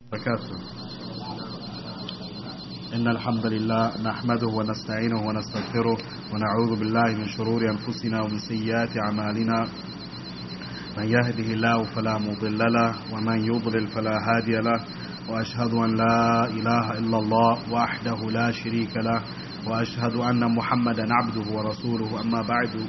وبركاته. إن الحمد لله نحمده ونستعينه ونستغفره ونعوذ بالله من شرور أنفسنا ومن سيئات أعمالنا. من يهده الله فلا مضل له ومن يضلل فلا هادي له، وأشهد أن لا إله إلا الله وحده لا شريك له، وأشهد أن محمدا عبده ورسوله. أما بعد،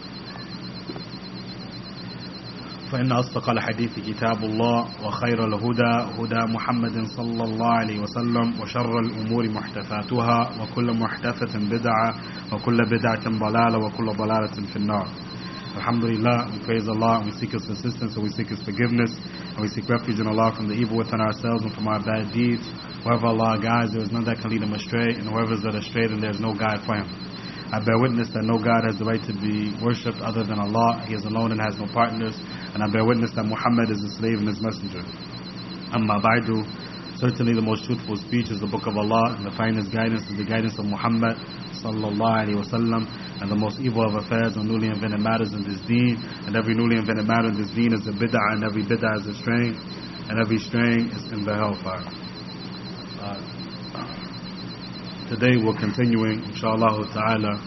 فإن أصدق الحديث كتاب الله، وخير الهدى هدى محمد صلى الله عليه وسلم، وشر الأمور محدثاتها، وكل محدثة بدعة، وكل بدعة ضلالة، وكل ضلالة في النار. Alhamdulillah, we praise Allah, and we seek His assistance, and we seek His forgiveness, and we seek refuge in Allah from the evil within ourselves and from our bad deeds. Whoever Allah guides, there is none that can lead him astray, and whoever is led astray, then there is no guide for him. I bear witness that no God has the right to be worshipped other than Allah. He is alone and has no partners. And I bear witness that Muhammad is his slave and his messenger. Amma ba'du, certainly the most truthful speech is the book of Allah, and the finest guidance is the guidance of Muhammad sallallahu alaihi wasallam. And the most evil of affairs are newly invented matters in this deen, and every newly invented matter in this deen is a bid'ah, and every bid'ah is a straying, and every straying is in the hellfire. Today we're continuing, inshallah ta'ala,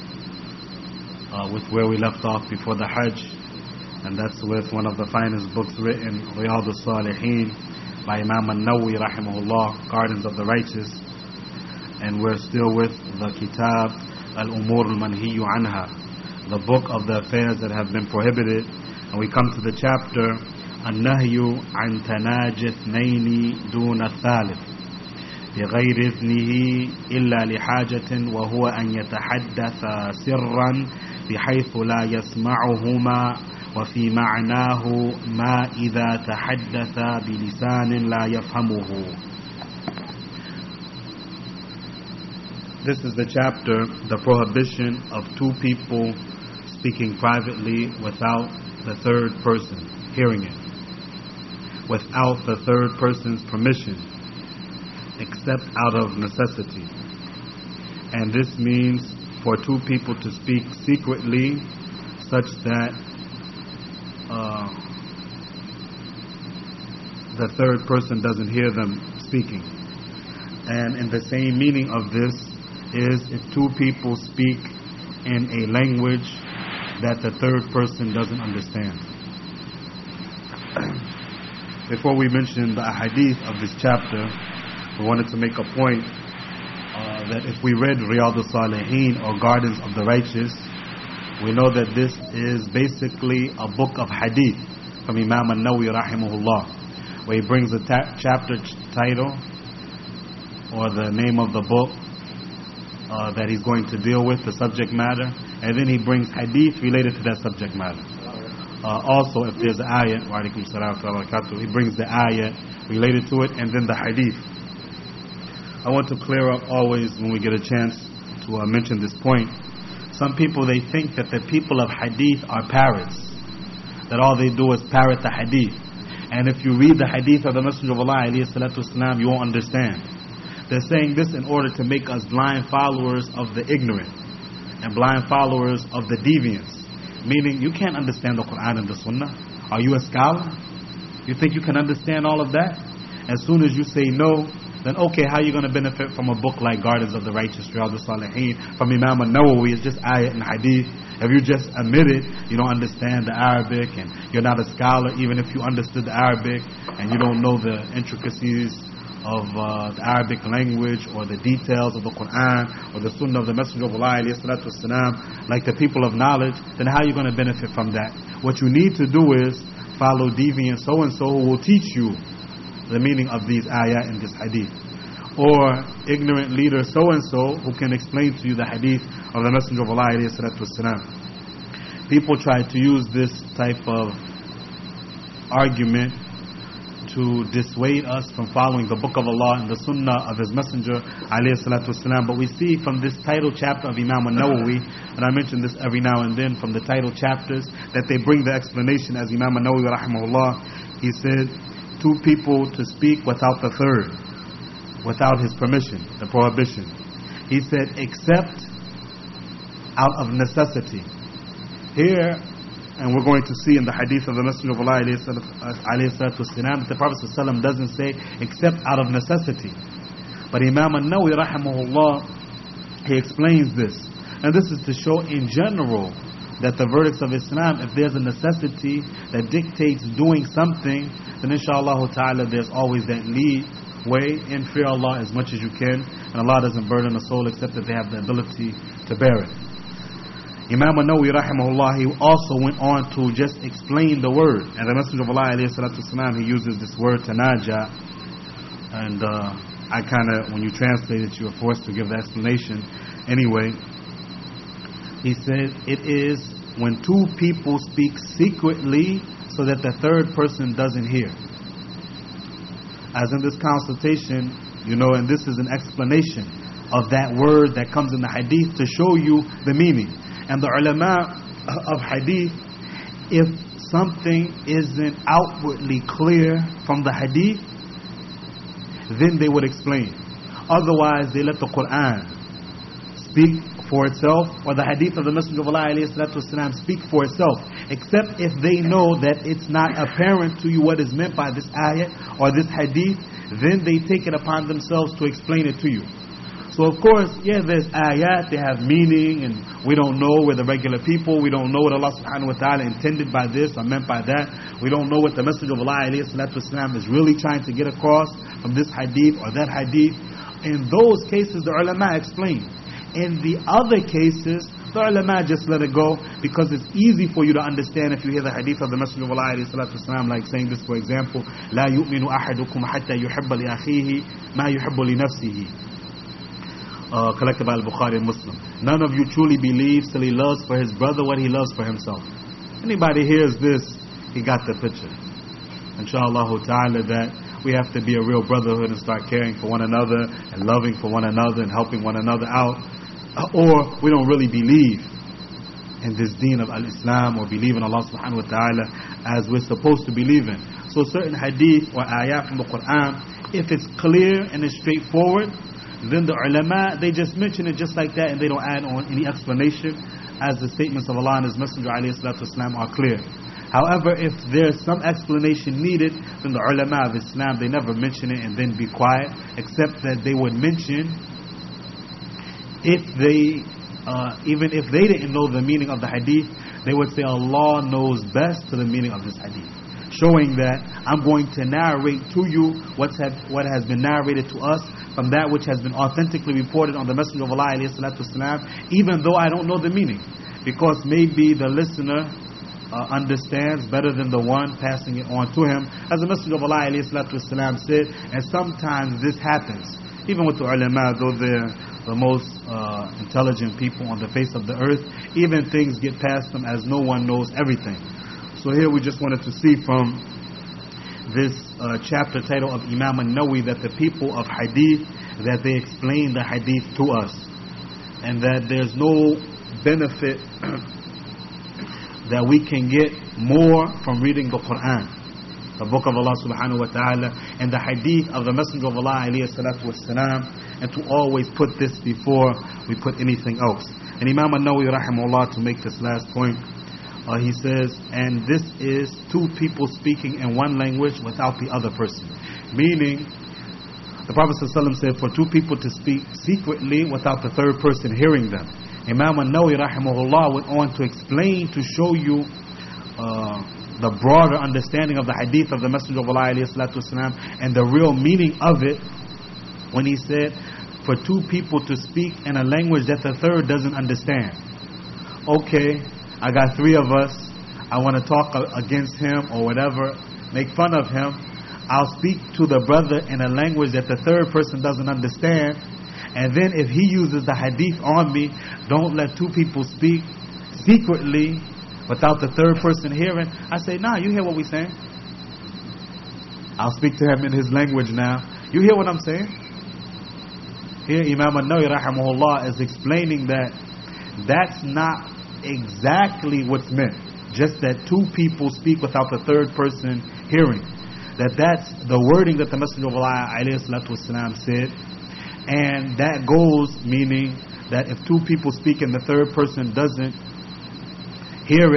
with where we left off before the Hajj, and that's with one of the finest books written, Riyadh al-Salihin, by Imam al-Nawawi rahimahullah, Gardens of the Righteous. And we're still with the Kitab al-Umur al-Manhiyu anha, the book of the affairs that have been prohibited. And we come to the chapter, An-Nahyu an Tanajith Naini Duna Thalith, بغير إذنه إلا لحاجة، وهو أن يتحدث سرا بحيث لا يسمعهما، وفي معناه ما إذا تحدث بلسان لا يفهمه. This is the chapter, the prohibition of two people speaking privately without the third person hearing it, without the third person's permission, except out of necessity. And this means for two people to speak secretly such that the third person doesn't hear them speaking. And in the same meaning of this is if two people speak in a language that the third person doesn't understand. Before we mention the hadith of this chapter, we wanted to make a point that if we read Riyadh al-Salihin or Gardens of the Righteous, we know that this is basically a book of hadith from Imam al-Nawawi rahimahullah, where he brings the chapter title or the name of the book that he's going to deal with, the subject matter, and then he brings hadith related to that subject matter. Also, if there's an ayat, wa alaikum salam wa barakatuh, he brings the ayat related to it and then the hadith. I want to clear up always when we get a chance to mention this point. Some people, they think that the people of hadith are parrots, that all they do is parrot the hadith. And if you read the hadith of the Messenger of Allah alayhi salatu wasalam, you won't understand. They're saying this in order to make us blind followers of the ignorant and blind followers of the deviants. Meaning, you can't understand the Quran and the Sunnah. Are you a scholar? You think you can understand all of that? As soon as you say no, then okay, how are you going to benefit from a book like Gardens of the Righteous, Riyadh al-Salihin, from Imam al-Nawawi? It's just ayat and hadith. If you just admitted you don't understand the Arabic and you're not a scholar, even if you understood the Arabic and you don't know the intricacies of the Arabic language or the details of the Quran or the Sunnah of the Messenger of Allah ﷺ, like the people of knowledge, then how are you going to benefit from that? What you need to do is follow deviant so-and-so who will teach you the meaning of these ayat and this hadith, or ignorant leader so-and-so who can explain to you the hadith of the Messenger of Allah ﷺ. People try to use this type of argument to dissuade us from following the book of Allah and the Sunnah of His Messenger ﷺ. But we see from this title chapter of Imam al-Nawawi, and I mention this every now and then from the title chapters, that they bring the explanation as Imam al-Nawawi rahimahullah, he said, two people to speak without the third, without his permission, the prohibition. He said, except out of necessity. Here, And we're going to see in the hadith of the Messenger of Allah that the Prophet ﷺ doesn't say except out of necessity. But Imam An-Nawawi rahimahullah, he explains this. And this is to show in general that the verdicts of Islam, if there's a necessity that dictates doing something, then inshallah ta'ala there's always that leeway, and fear Allah as much as you can. And Allah doesn't burden a soul except that they have the ability to bear it. Imam An-Nawawi rahimahullah, he also went on to just explain the word. And the Messenger of Allah alayhi salatu wasalam, he uses this word tanaja. And I kind of, when you translate it, you are forced to give the explanation. Anyway, he said it is when two people speak secretly so that the third person doesn't hear. As in this consultation, and this is an explanation of that word that comes in the hadith to show you the meaning. And the ulama of hadith, if something isn't outwardly clear from the hadith, then they would explain. Otherwise, they let the Quran speak for itself, or the hadith of the Messenger of Allah ﷺ speak for itself, except if they know that it's not apparent to you what is meant by this ayah or this hadith, then they take it upon themselves to explain it to you. So of course, there's ayat, they have meaning, and we don't know, we're the regular people, we don't know what Allah subhanahu wa ta'ala intended by this or meant by that. We don't know what the Messenger of Allah ﷺ is really trying to get across from this hadith or that hadith. In those cases, the ulama explain. In the other cases, the ulama just let it go, because it's easy for you to understand if you hear the hadith of the Messenger of Allah ﷺ, like saying this, for example, لا يؤمن أحدكم حتى يحب لأخيه ما يحب لنفسه. Collected by Al-Bukhari and Muslim. None of you truly believes till he loves for his brother what he loves for himself. Anybody hears this, he got the picture. Inshallah ta'ala, that we have to be a real brotherhood and start caring for one another and loving for one another and helping one another out. Or we don't really believe in this deen of Al-Islam or believe in Allah subhanahu wa ta'ala as we're supposed to believe in. So certain hadith or ayat from the Quran, if it's clear and it's straightforward, then the ulama, they just mention it just like that and they don't add on any explanation, as the statements of Allah and His Messenger ﷺ are clear. However, if there's some explanation needed, then the ulama of Islam, they never mention it and then be quiet, except that they would mention if they, even if they didn't know the meaning of the hadith, they would say Allah knows best to the meaning of this hadith. Showing that I'm going to narrate to you what has been narrated to us from that which has been authentically reported on the Messenger of Allah ﷺ, even though I don't know the meaning. Because maybe the listener understands better than the one passing it on to him. As the Messenger of Allah ﷺ said, and sometimes this happens, even with the ulama, though they're the most intelligent people on the face of the earth, even things get past them as no one knows everything. So here we just wanted to see from this chapter title of Imam An-Nawawi that the people of hadith, that they explain the hadith to us, and that there's no benefit that we can get more from reading the Quran, the book of Allah subhanahu wa ta'ala, and the hadith of the Messenger of Allah alayhi salatu wassalam, and to always put this before we put anything else. And Imam An-Nawawi rahimahullah, to make this last point, he says, and this is two people speaking in one language without the other person. Meaning, the Prophet ﷺ said for two people to speak secretly without the third person hearing them. Imam An-Nawawi rahimahullah went on to explain, to show you the broader understanding of the hadith of the Messenger of Allah ﷺ and the real meaning of it, when he said for two people to speak in a language that the third doesn't understand. Okay, I got three of us, I want to talk against him or whatever, make fun of him. I'll speak to the brother in a language that the third person doesn't understand, and then if he uses the hadith on me, don't let two people speak secretly without the third person hearing. I say, nah, you hear what we're saying? I'll speak to him in his language now. You hear what I'm saying? Here Imam An-Nawawi rahimahullah is explaining that that's not exactly what's meant, just that two people speak without the third person hearing. That's the wording that the Messenger of Allah ﷺ said, and that goes, meaning that if two people speak and the third person doesn't hear it,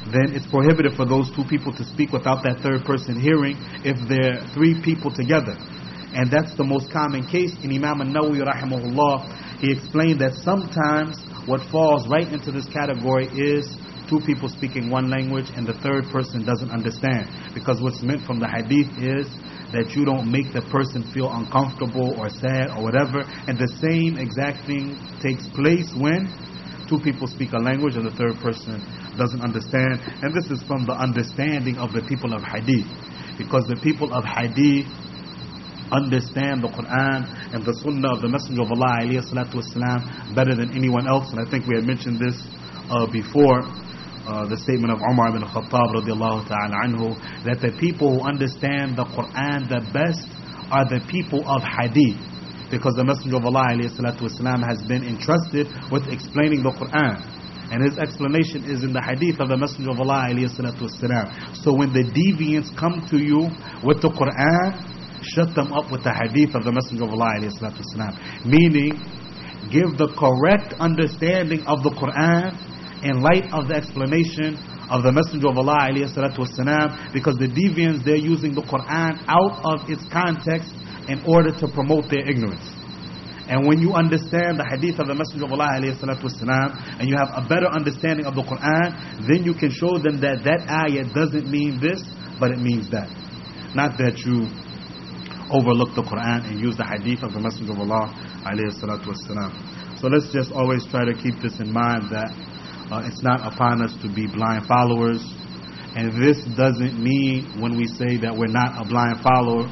then it's prohibited for those two people to speak without that third person hearing if they're three people together. And that's the most common case. In Imam An-Nawawi rahimahullah, he explained that sometimes what falls right into this category is two people speaking one language and the third person doesn't understand. Because what's meant from the hadith is that you don't make the person feel uncomfortable or sad or whatever. And the same exact thing takes place when two people speak a language and the third person doesn't understand. And this is from the understanding of the people of hadith. Because the people of hadith understand the Quran and the Sunnah of the Messenger of Allah alayhi salatu wasalam better than anyone else. And I think we had mentioned this before. The statement of Umar ibn Khattab radiallahu ta'ala anhu, that the people who understand the Quran the best are the people of hadith, because the Messenger of Allah alayhi salatu wasalam has been entrusted with explaining the Quran, and his explanation is in the hadith of the Messenger of Allah alayhi salatu wasalam. So when the deviants come to you with the Quran, shut them up with the hadith of the Messenger of Allah alayhi salatu wasalam. Meaning, give the correct understanding of the Quran in light of the explanation of the Messenger of Allah alayhi salatu wasalam, because the deviants, they're using the Quran out of its context in order to promote their ignorance. And when you understand the hadith of the Messenger of Allah alayhi salatu wasalam, and you have a better understanding of the Quran, then you can show them that that ayah doesn't mean this, but it means that. Not that you overlook the Quran and use the hadith of the Messenger of Allah alayhi salatu wasalam. So let's just always try to keep this in mind, that it's not upon us to be blind followers. And this doesn't mean, when we say that we're not a blind follower,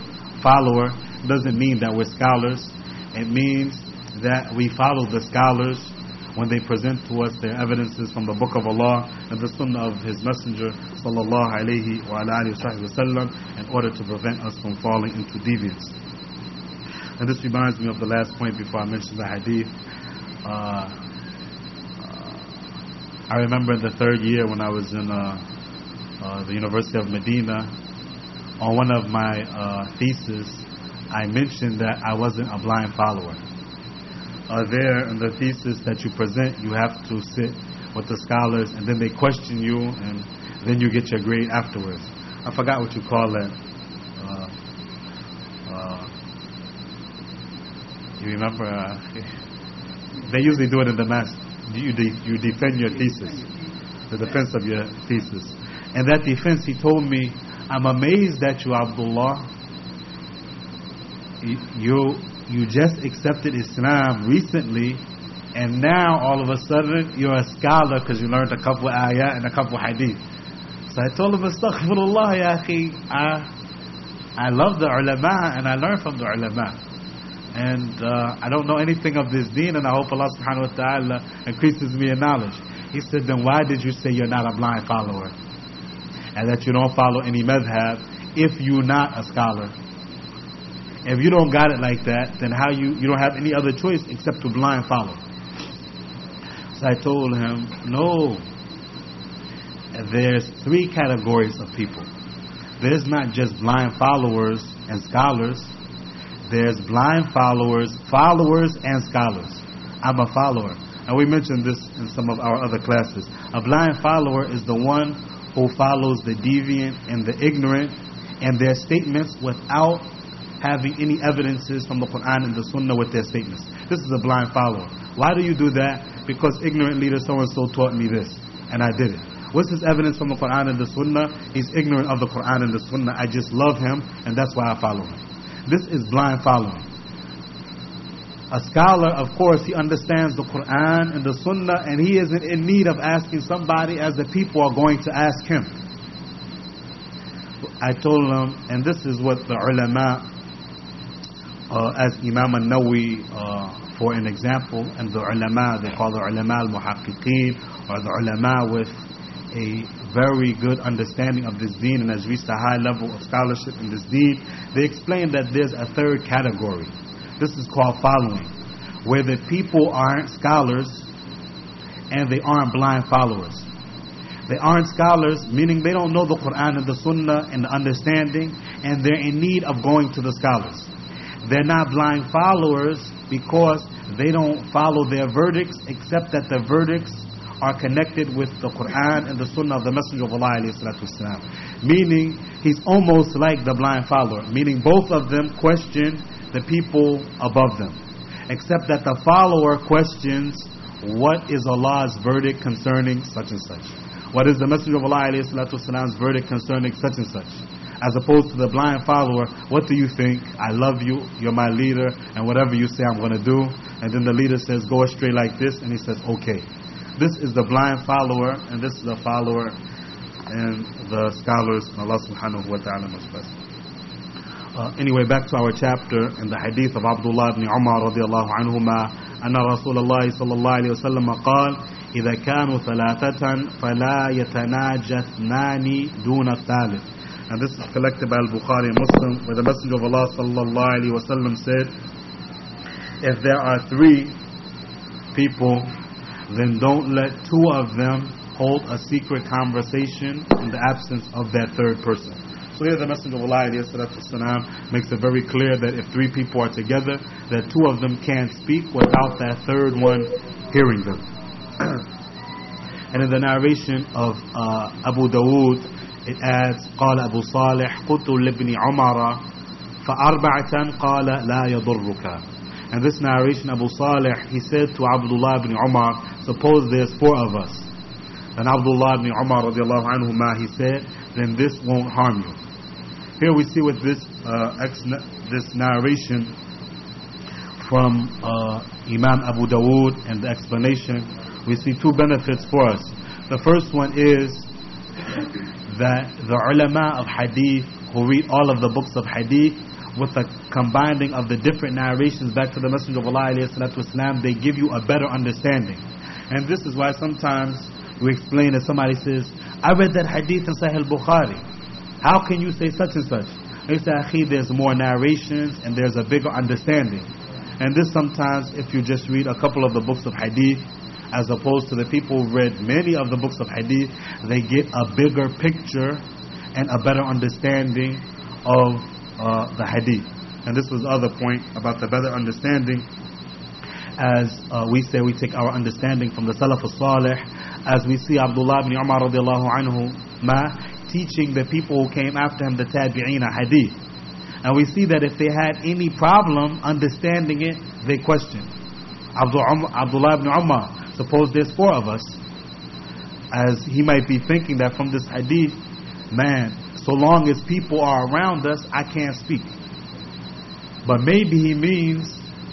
doesn't mean that we're scholars. It means that we follow the scholars when they present to us their evidences from the Book of Allah and the Sunnah of His Messenger sallallahu alayhi wa alihi wa sallam, in order to prevent us from falling into deviance. And this reminds me of the last point before I mention the hadith. I remember in the third year when I was in the University of Medina, on one of my theses, I mentioned that I wasn't a blind follower. There in the thesis that you present, you have to sit with the scholars, and then they question you, and then you get your grade afterwards. I forgot what you call that. You remember? They usually do it in the mass. You defend your thesis, the defense of your thesis. And that defense, he told me, I'm amazed at you, Abdullah. You just accepted Islam recently, and now all of a sudden you're a scholar because you learned a couple ayat and a couple hadith. So I told him, Astaghfirullah, ya akhi. I love the ulama and I learn from the ulama. And I don't know anything of this deen, and I hope Allah subhanahu wa ta'ala increases me in knowledge. He said, then why did you say you're not a blind follower? And that you don't follow any madhab if you're not a scholar? If you don't got it like that, then how you don't have any other choice except to blind follow. So I told him, no. There's three categories of people. There's not just blind followers and scholars. There's blind followers, and scholars. I'm a follower. And we mentioned this in some of our other classes. A blind follower is the one who follows the deviant and the ignorant and their statements without having any evidences from the Quran and the Sunnah with their statements. This is a blind follower. Why do you do that? Because ignorant leader so-and-so taught me this, and I did it. What's his evidence from the Quran and the Sunnah? He's ignorant of the Quran and the Sunnah. I just love him, and that's why I follow him. This is blind following. A scholar, of course, he understands the Quran and the Sunnah, and he isn't in need of asking somebody as the people are going to ask him. I told him, and this is what the ulama, as Imam An-Nawawi, for an example, and the ulama, they call the ulama al-muhaqqiqeen, or the ulama with a very good understanding of this deen and has reached a high level of scholarship in this deen. They explain that there's a third category. This is called following, where the people aren't scholars and they aren't blind followers. They aren't scholars, meaning they don't know the Quran and the Sunnah and the understanding, and they're in need of going to the scholars. They're not blind followers because they don't follow their verdicts, except that the verdicts are connected with the Quran and the Sunnah of the Messenger of Allah alayhi salatu wasalam. Meaning, he's almost like the blind follower. Meaning, both of them question the people above them. Except that the follower questions, what is Allah's verdict concerning such and such? What is the Messenger of Allah alayhi salatu wasalam's verdict concerning such and such? As opposed to the blind follower, what do you think? I love you, you're my leader, and whatever you say I'm going to do. And then the leader says, go astray like this, and he says, okay. This is the blind follower, and this is the follower, and the scholars, Allah subhanahu wa ta'ala knows best. Anyway, back to our chapter, in the hadith of Abdullah ibn Umar radiallahu anhuma, أن رسول الله صلى الله عليه وسلم قال إذا كانوا ثلاثة فلا يتناجى اثنان دون الثالث. And this is collected by Al-Bukhari and Muslim, where the Messenger of Allah sallallahu alaihi wasallam said, if there are three people, then don't let two of them hold a secret conversation in the absence of that third person. So here the Messenger of Allah alayhi salatu wasalam makes it very clear that if three people are together, that two of them can't speak without that third one hearing them. And in the narration of Abu Dawood, it adds, قال أبو صالح قلت لابن عمر فأربعة قال لا يضرك. And this narration, Abu Salih, he said to Abdullah ibn Umar, suppose there's four of us. And Abdullah ibn Umar radiallahu anhuma, he said, then this won't harm you. Here we see with this narration from Imam Abu Dawood and the explanation, we see two benefits for us. The first one is that the ulama of hadith who read all of the books of hadith with the combining of the different narrations back to the Messenger of Allah alayhi salatu wasalam, they give you a better understanding. And this is why sometimes we explain that somebody says, I read that hadith in Sahih al-Bukhari. How can you say such and such? They say, Akhi, there's more narrations and there's a bigger understanding. And this sometimes, if you just read a couple of the books of hadith, as opposed to the people who read many of the books of hadith, they get a bigger picture and a better understanding of the hadith. And this was the other point about the better understanding. As we say, we take our understanding from the Salaf al-Salih, as we see Abdullah ibn Umar radiallahu anhu teaching the people who came after him the tabi'ina hadith. And we see that if they had any problem understanding it, they questioned. Abdullah ibn Umar, suppose there's four of us, as he might be thinking that from this hadith, man, so long as people are around us, I can't speak. But maybe he means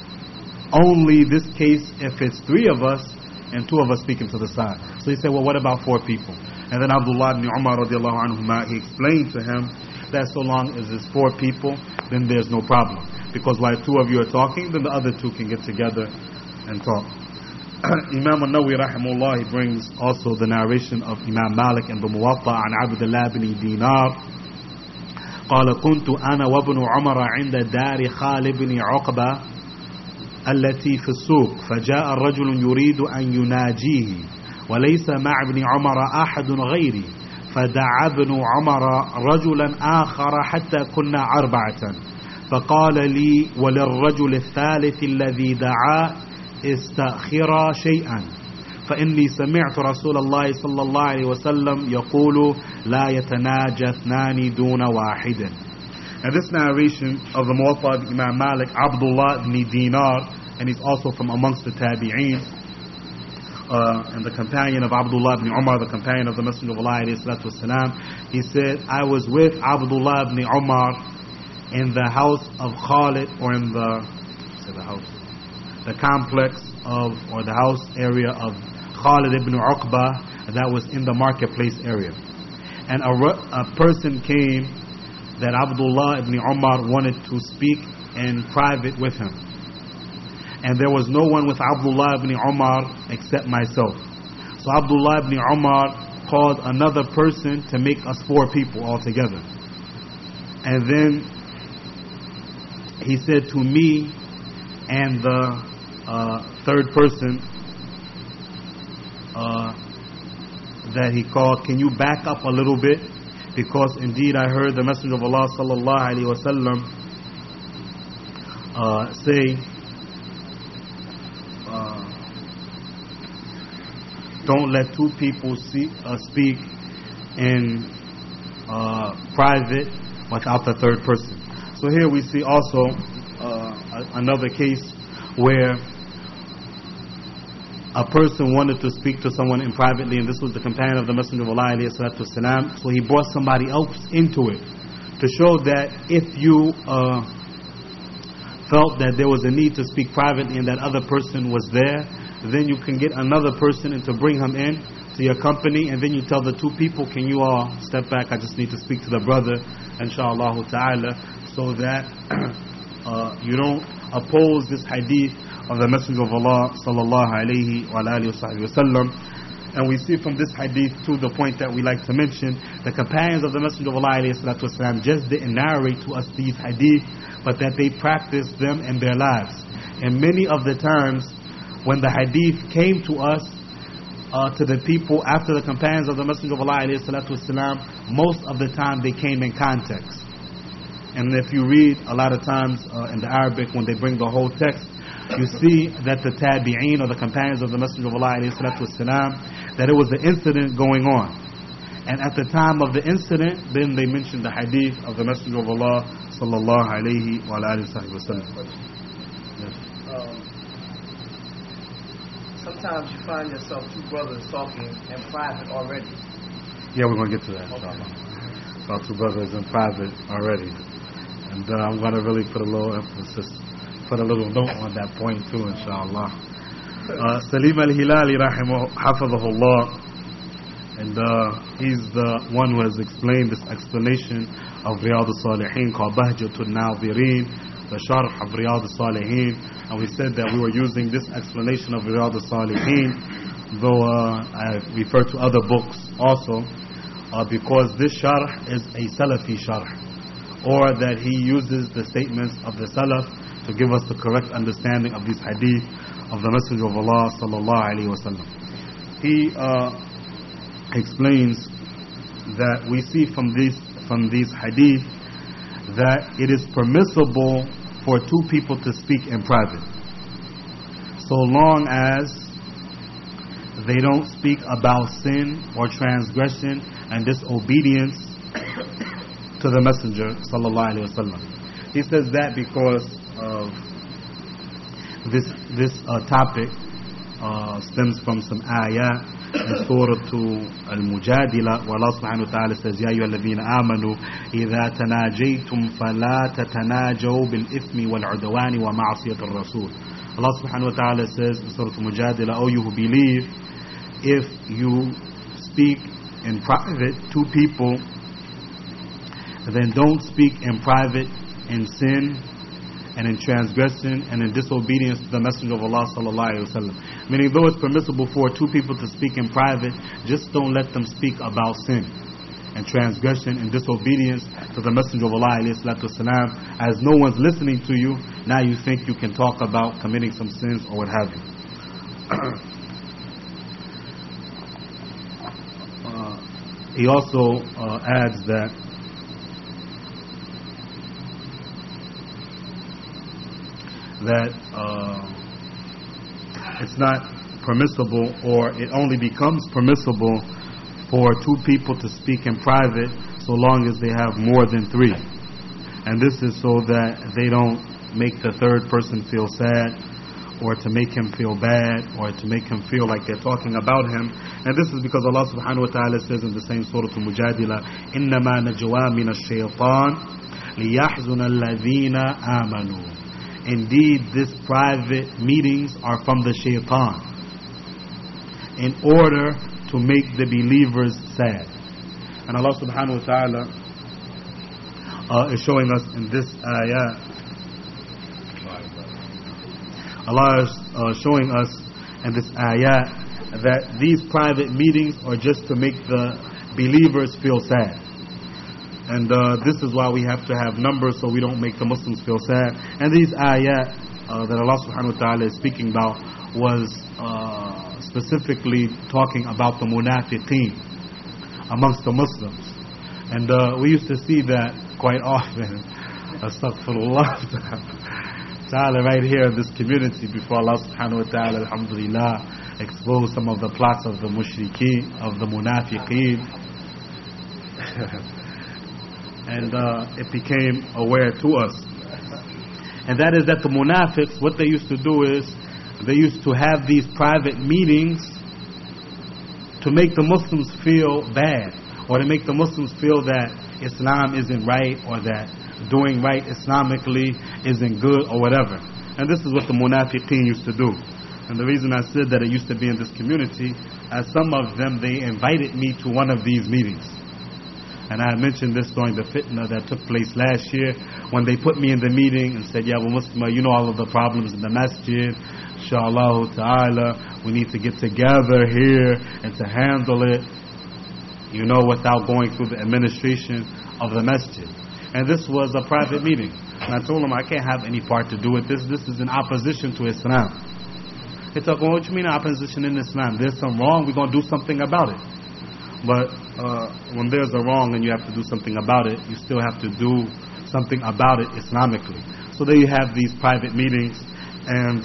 only this case if it's three of us and two of us speaking to the side. So he said, well, what about four people? And then Abdullah ibn Umar radiallahu anhuma, he explained to him that so long as it's four people, then there's no problem. Because while two of you are talking, then the other two can get together and talk. Imam al-Nawawi rahimahullah, he brings also the narration of Imam Malik and the Muwatta an Abdullah ibn Dinar قال كنت أنا وابن عمر عند دار خالد بن عقبة التي في السوق فجاء الرجل يريد أن يناجيه وليس مع ابن عمر أحد غيري فدعا ابن عمر رجلا آخر حتى كنا أربعة فقال لي وللرجل الثالث الذي دعا استأخرا شيئا فإني سمعت رسول الله صلى الله عليه وسلم يقول لا يتناجى اثنان دون واحد. And this narration of the Muwatta of Imam Malik, Abdullah ibn Dinar, and he's also from amongst the Tabi'een, and the companion of Abdullah ibn Umar, the companion of the Messenger of Allah alayhi salatu wasalam, he said, I was with Abdullah ibn Umar in the house of Khalid, or in the complex of, or the house area of Khalid ibn Uqba, that was in the marketplace area. And a person came that Abdullah ibn Umar wanted to speak in private with him. And there was no one with Abdullah ibn Umar except myself. So Abdullah ibn Umar called another person to make us four people altogether. And then he said to me and the third person that he called, can you back up a little bit? Because indeed I heard the Messenger of Allah sallallahu alaihi wasallam say don't let two people speak in private without the third person. So here we see also another case where a person wanted to speak to someone in privately, and this was the companion of the Messenger of Allah alayhi salatu wasalam. So he brought somebody else into it to show that if you felt that there was a need to speak privately and that other person was there, then you can get another person and to bring him in to your company, and then you tell the two people, can you all step back, I just need to speak to the brother, inshallah ta'ala, so that you don't oppose this hadith of the Messenger of Allah sallallahu alayhi wa alihi wa sallam. And we see from this hadith to the point that we like to mention, the companions of the Messenger of Allah alayhi salatu wasalam just didn't narrate to us these hadith, but that they practiced them in their lives. And many of the times when the hadith came to us, to the people after the companions of the Messenger of Allah alayhi salatu wasalam, most of the time they came in context. And if you read a lot of times in the Arabic, when they bring the whole text, you see that the tabi'een or the companions of the Messenger of Allah alayhi salatu wasalam, that it was an incident going on. And at the time of the incident, then they mentioned the hadith of the Messenger of Allah sallallahu alayhi wa alihi wa sallam. Sometimes you find yourself two brothers talking in private already. Yeah, we're going to get to that, inshallah. About two brothers in private already. And I'm going to really put a little emphasis, put a little note on that point too, inshallah. Salim al-Hilali hafidhahullah, and he's the one who has explained this explanation of Riyadh al-Salihin called Bahjatul Nadhirin, the Sharh of Riyadh al-Salihin. And we said that we were using this explanation of Riyadh al-Salihin, though I refer to other books also, because this Sharh is a Salafi Sharh, or that he uses the statements of the Salaf to give us the correct understanding of these hadith of the Messenger of Allah sallallahu alaihi wasallam. He explains that we see from these hadith that it is permissible for two people to speak in private, so long as they don't speak about sin or transgression and disobedience to the Messenger sallallahu alaihi wasallam. He says that because of this topic stems from some ayah in Surah Al-Mujadila, where Allah subhanahu wa ta'ala says, Ya ayyuha alladhina amanu idha tanajaytum fala tatanajaw bil ithmi wal udwani wa ma'asiyat ar-rasul. Allah subhanahu wa ta'ala says in Surah Al-Mujadila, O you who believe, if you speak in private to people, then don't speak in private in sin and in transgression and in disobedience to the Messenger of Allah sallallahu alaihi wasallam. Meaning, though it's permissible for two people to speak in private, just don't let them speak about sin and transgression and disobedience to the Messenger of Allah alayhi salatu wasalam. As no one's listening to you, now you think you can talk about committing some sins or what have you. He also adds that it's not permissible, or it only becomes permissible for two people to speak in private so long as they have more than three. And this is so that they don't make the third person feel sad, or to make him feel bad, or to make him feel like they're talking about him. And this is because Allah subhanahu wa ta'ala says in the same Surah Al-Mujadila, إِنَّمَا نَجْوَى مِنَ الشَّيْطَانِ لِيَحْزُنَ الَّذِينَ آمَنُوا. Indeed, these private meetings are from the shaitan, in order to make the believers sad. And Allah subhanahu wa ta'ala is showing us in this ayah, Allah is showing us in this ayah that these private meetings are just to make the believers feel sad. And this is why we have to have numbers, so we don't make the Muslims feel sad. And these ayat that Allah subhanahu wa ta'ala is speaking about was specifically talking about the munafiqeen amongst the Muslims. And we used to see that quite often, astaghfirullah ta'ala, right here in this community before Allah subhanahu wa ta'ala, alhamdulillah. expose some of the plots of the mushrikeen, of the munafiqeen. And it became aware to us. And that is that the munafiqs, what they used to do is, they used to have these private meetings to make the Muslims feel bad, or to make the Muslims feel that Islam isn't right, or that doing right Islamically isn't good, or whatever. And this is what the munafiqeen used to do. And the reason I said that it used to be in this community, as some of them, they invited me to one of these meetings. And I mentioned this during the fitna that took place last year, when they put me in the meeting and said, "Ya Abu Muslima, you know all of the problems in the masjid. Inshallah ta'ala, we need to get together here and to handle it, you know, without going through the administration of the masjid." And this was a private meeting. And I told them I can't have any part to do with this. This is in opposition to Islam. They talk, "Well, what you mean opposition in Islam? There's some wrong, we're going to do something about it." But when there's a wrong and you have to do something about it, you still have to do something about it Islamically. So there you have these private meetings, and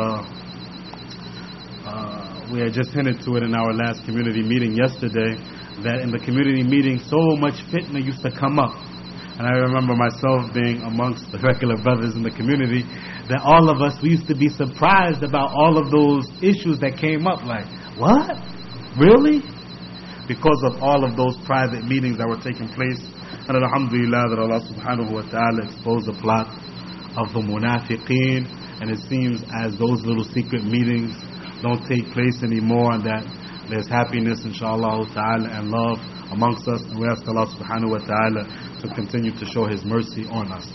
we had just hinted to it in our last community meeting yesterday, that in the community meeting so much fitna used to come up. And I remember myself being amongst the regular brothers in the community, that all of us, we used to be surprised about all of those issues that came up. Like, what? Really? Because of all of those private meetings that were taking place. And alhamdulillah that Allah subhanahu wa ta'ala exposed the plot of the munafiqeen, and it seems as those little secret meetings don't take place anymore, and that there's happiness inshallah ta'ala and love amongst us, and we ask Allah subhanahu wa ta'ala to continue to show His mercy on us.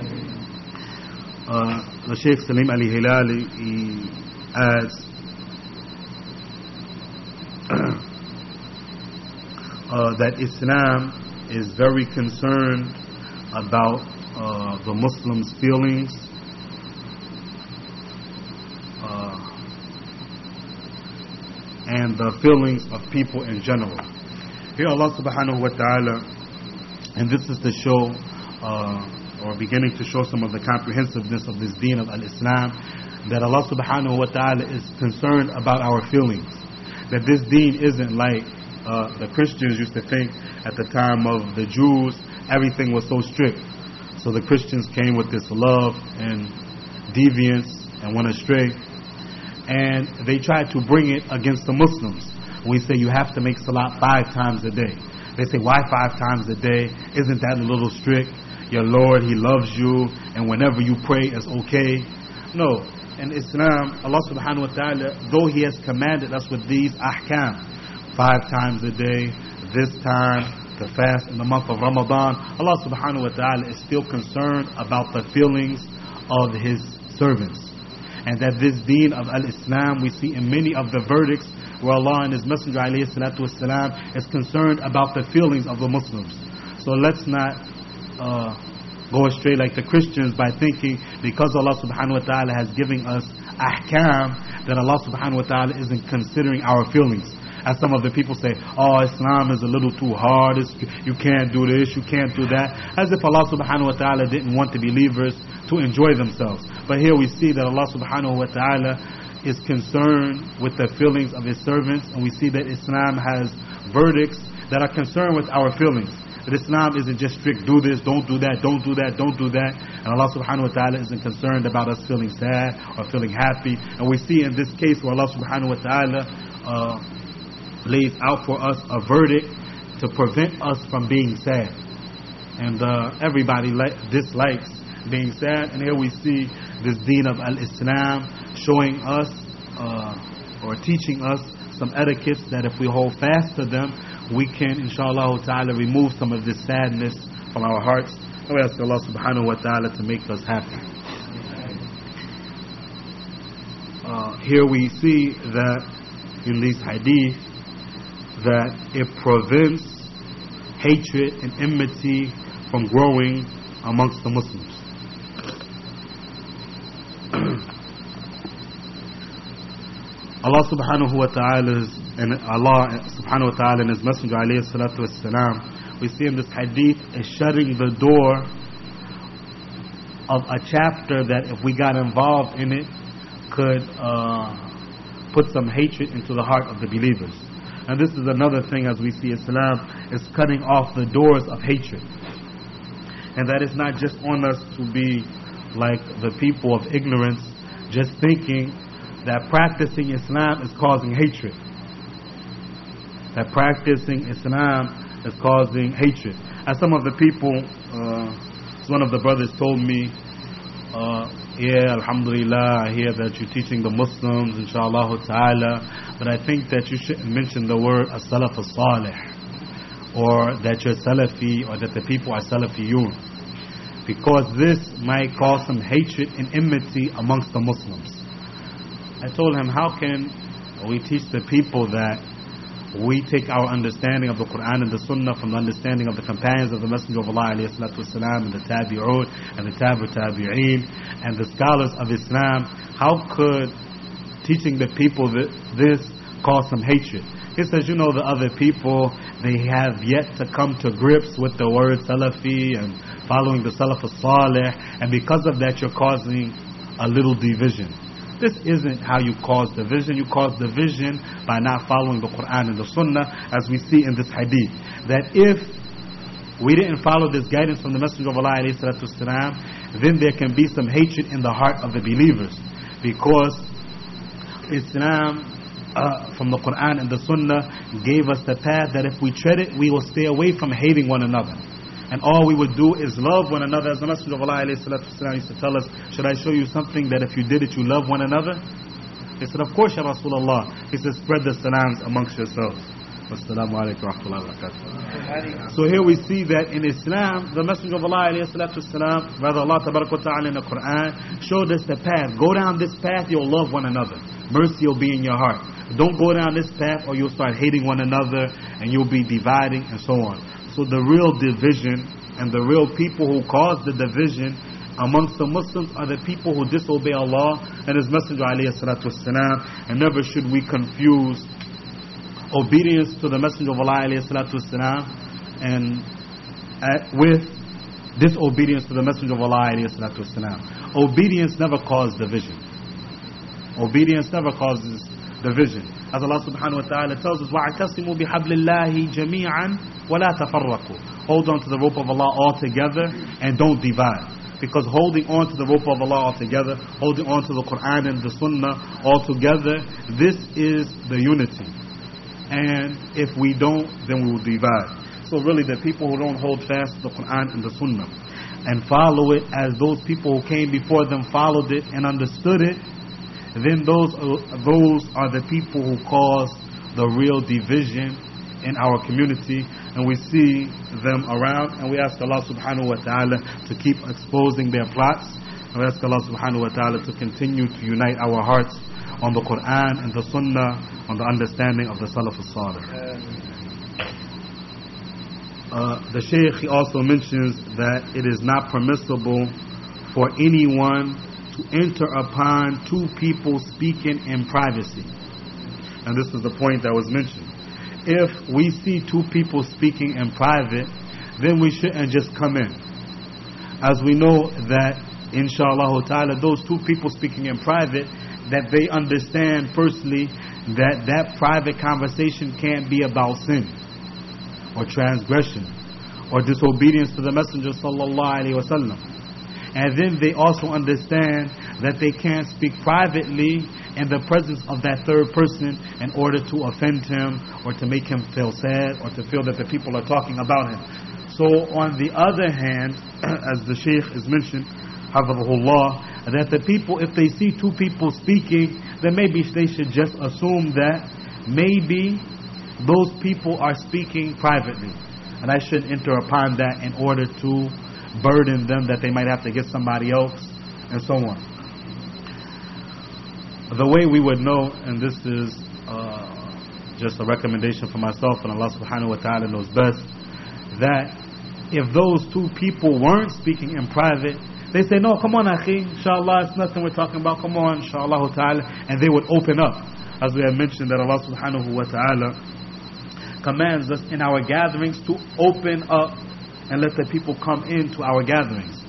The Shaykh Salim Ali Hilali, he adds that Islam is very concerned about the Muslims' feelings, and the feelings of people in general. Here Allah subhanahu wa ta'ala, and this is to show or beginning to show some of the comprehensiveness of this deen of al-Islam, that Allah subhanahu wa ta'ala is concerned about our feelings. That this deen isn't like the Christians used to think at the time of the Jews, everything was so strict. So the Christians came with this love and deviance and went astray, and they tried to bring it against the Muslims. We say you have to make salat 5 times a day. They say, why 5 times a day? Isn't that a little strict? Your Lord, He loves you, and whenever you pray it's okay. No, in Islam, Allah subhanahu wa ta'ala, though He has commanded us with these ahkam, 5 times a day, this time, to fast in the month of Ramadan, Allah subhanahu wa ta'ala is still concerned about the feelings of His servants. And that this deen of al-Islam, we see in many of the verdicts where Allah and His Messenger alayhi salatu wasalam is concerned about the feelings of the Muslims. So let's not go astray like the Christians by thinking because Allah subhanahu wa ta'ala has given us ahkam, that Allah subhanahu wa ta'ala isn't considering our feelings. As some of the people say, oh, Islam is a little too hard, you can't do this, you can't do that, as if Allah subhanahu wa ta'ala didn't want the believers to enjoy themselves. But here we see that Allah subhanahu wa ta'ala is concerned with the feelings of His servants, and we see that Islam has verdicts that are concerned with our feelings. That Islam isn't just strict, do this, don't do that, don't do that, don't do that. And Allah subhanahu wa ta'ala isn't concerned about us feeling sad or feeling happy. And we see in this case where Allah subhanahu wa ta'ala lays out for us a verdict to prevent us from being sad. And everybody dislikes being sad. And here we see this deen of al-Islam showing us or teaching us some etiquettes that if we hold fast to them, we can inshallah ta'ala remove some of this sadness from our hearts. And we ask Allah subhanahu wa ta'ala to make us happy. Here we see that in these hadith that it prevents hatred and enmity from growing amongst the Muslims. Allah subhanahu wa ta'ala and His Messenger alayhi salatu wassalam, we see in this hadith, is shutting the door of a chapter that if we got involved in it could put some hatred into the heart of the believers. And this is another thing, as we see Islam is cutting off the doors of hatred. And that it's not just on us to be like the people of ignorance, just thinking that practicing Islam is causing hatred. That practicing Islam is causing hatred. As some of the people, one of the brothers told me, yeah, alhamdulillah, I hear that you're teaching the Muslims, inshallah ta'ala, but I think that you shouldn't mention the word as-salaf as-salih, or that you're Salafi, or that the people are Salafiyun, because this might cause some hatred and enmity amongst the Muslims. I told him, how can we teach the people that we take our understanding of the Quran and the Sunnah from the understanding of the companions of the Messenger of Allah ﷺ, and the Tabi'un and the Tabi'een and the scholars of Islam? How could teaching the people this cause some hatred? He says, you know, the other people, they have yet to come to grips with the word Salafi and following the Salaf as-Salih, and because of that you're causing a little division. This isn't how you cause division. You cause division by not following the Quran and the Sunnah, as we see in this hadith. That if we didn't follow this guidance from the Messenger of Allah ﷺ, then there can be some hatred in the heart of the believers, because Islam from the Quran and the Sunnah gave us the path that if we tread it, we will stay away from hating one another. And all we would do is love one another. As the Messenger of Allah used to tell us, should I show you something that if you did it, you love one another? He said, of course, Ya Rasulullah. He said, spread the salams amongst yourselves. Wassalamu alaikum wa rahmatullahi wa barakatuh. So here we see that in Islam, the Messenger of Allah rather Allah tabarak wa ta'ala in the Quran, showed us the path. Go down this path, you'll love one another. Mercy will be in your heart. Don't go down this path or you'll start hating one another and you'll be dividing and so on. So the real division and the real people who cause the division amongst the Muslims are the people who disobey Allah and His Messenger ﷺ. And never should we confuse obedience to the Messenger of Allah ﷺ and with disobedience to the Messenger of Allah ﷺ. Obedience never causes division. Obedience never causes division. As Allah subhanahu wa ta'ala tells us, وَاعْتَصِمُوا بِحَبْلِ اللَّهِ جَمِيعًا وَلَا تَفَرَّقُوا. Hold on to the rope of Allah all together and don't divide. Because holding on to the rope of Allah all together, holding on to the Quran and the Sunnah all together, this is the unity. And if we don't, then we will divide. So really the people who don't hold fast to the Quran and the Sunnah and follow it as those people who came before them followed it and understood it, then those are the people who cause the real division in our community, and we see them around, and we ask Allah subhanahu wa ta'ala to keep exposing their plots, and we ask Allah subhanahu wa ta'ala to continue to unite our hearts on the Quran and the Sunnah, on the understanding of the Salaf as-Salih. The Shaykh, he also mentions that it is not permissible for anyone to enter upon two people speaking in privacy. And this is the point that was mentioned. If we see two people speaking in private, then we shouldn't just come in. As we know that, inshallah ta'ala, those two people speaking in private, that they understand firstly that that private conversation can't be about sin or transgression or disobedience to the Messenger sallallahu alaihi wasallam. And then they also understand that they can't speak privately in the presence of that third person in order to offend him or to make him feel sad or to feel that the people are talking about him. So on the other hand, as the Shaykh is mentioned, hafidhahullah, that the people, if they see two people speaking, then maybe they should just assume that maybe those people are speaking privately, and I shouldn't enter upon that in order to burden them that they might have to get somebody else and so on. The way we would know, and this is just a recommendation for myself and Allah subhanahu wa ta'ala knows best, that if those two people weren't speaking in private, they say, no, come on akhi, inshallah, it's nothing we're talking about, come on, inshallah ta'ala, and they would open up. As we have mentioned that Allah subhanahu wa ta'ala commands us in our gatherings to open up and let the people come into our gatherings.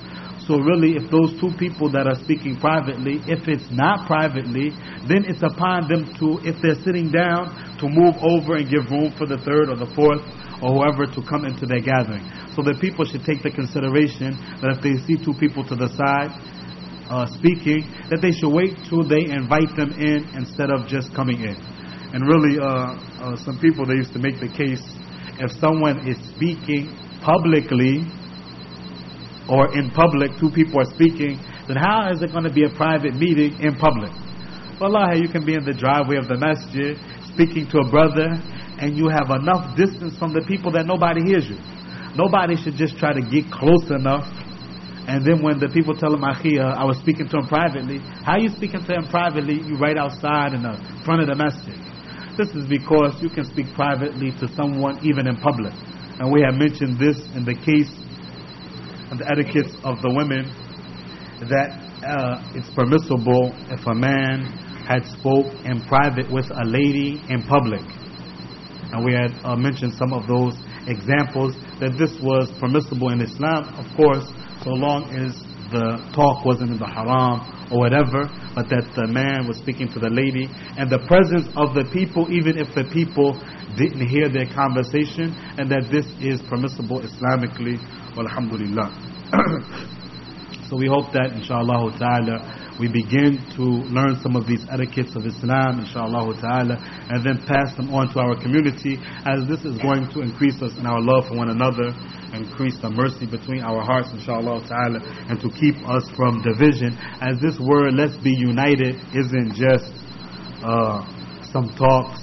So really, if those two people that are speaking privately, if it's not privately, then it's upon them to, if they're sitting down, to move over and give room for the third or the fourth or whoever to come into their gathering. So the people should take the consideration that if they see two people to the side speaking, that they should wait till they invite them in instead of just coming in. And really, some people, they used to make the case, if someone is speaking publicly, or in public, two people are speaking, then how is it going to be a private meeting in public? Wallahi, you can be in the driveway of the masjid, speaking to a brother, and you have enough distance from the people that nobody hears you. Nobody should just try to get close enough, and then when the people tell him, Akhi, I was speaking to him privately. How you speaking to him privately? You right outside in the front of the masjid. This is because you can speak privately to someone even in public. And we have mentioned this in the case and the etiquettes of the women, that it's permissible if a man had spoke in private with a lady in public. And we had mentioned some of those examples, that this was permissible in Islam, of course, so long as the talk wasn't in the haram or whatever, but that the man was speaking to the lady, and the presence of the people, even if the people didn't hear their conversation, and that this is permissible Islamically. Alhamdulillah. So we hope that inshallah ta'ala we begin to learn some of these etiquettes of Islam, inshallah ta'ala, and then pass them on to our community, as this is going to increase us in our love for one another, increase the mercy between our hearts, inshallah ta'ala, and to keep us from division, as this word, let's be united, isn't just some talks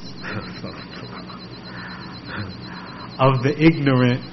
of the ignorant.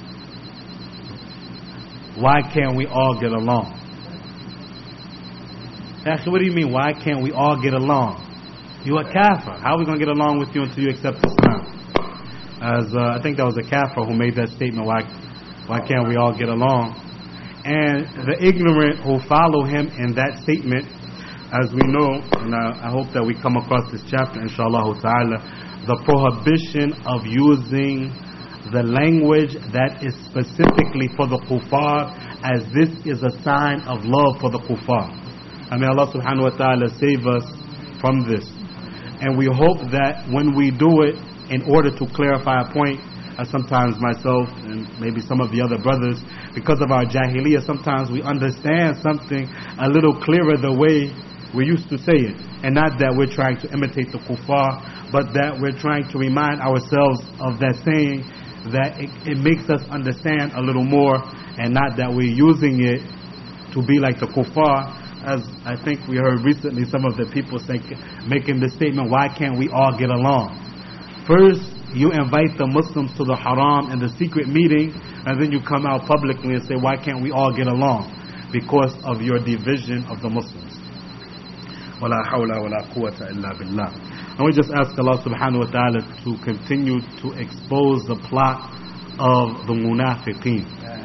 Why can't we all get along? Actually, what do you mean, why can't we all get along? You a kafir. How are we going to get along with you until you accept Islam? As I think that was a kafir who made that statement, why can't we all get along? And the ignorant who follow him in that statement, as we know, and I hope that we come across this chapter, inshallah ta'ala, the prohibition of using the language that is specifically for the kuffar, as this is a sign of love for the kuffar. I mean, Allah subhanahu wa ta'ala save us from this. And we hope that when we do it, in order to clarify a point, sometimes myself and maybe some of the other brothers, because of our jahiliyyah, sometimes we understand something a little clearer the way we used to say it. And not that we're trying to imitate the kuffar, but that we're trying to remind ourselves of that saying, that it makes us understand a little more, and not that we're using it to be like the kuffar. As I think we heard recently some of the people making the statement, why can't we all get along? First, you invite the Muslims to the haram in the secret meeting, and then you come out publicly and say, why can't we all get along? Because of your division of the Muslims. وَلَا حَوْلَ وَلَا قُوَّةَ إِلَّا بِاللَّهِ. And we just ask Allah subhanahu wa ta'ala to continue to expose the plot of the munafiqeen.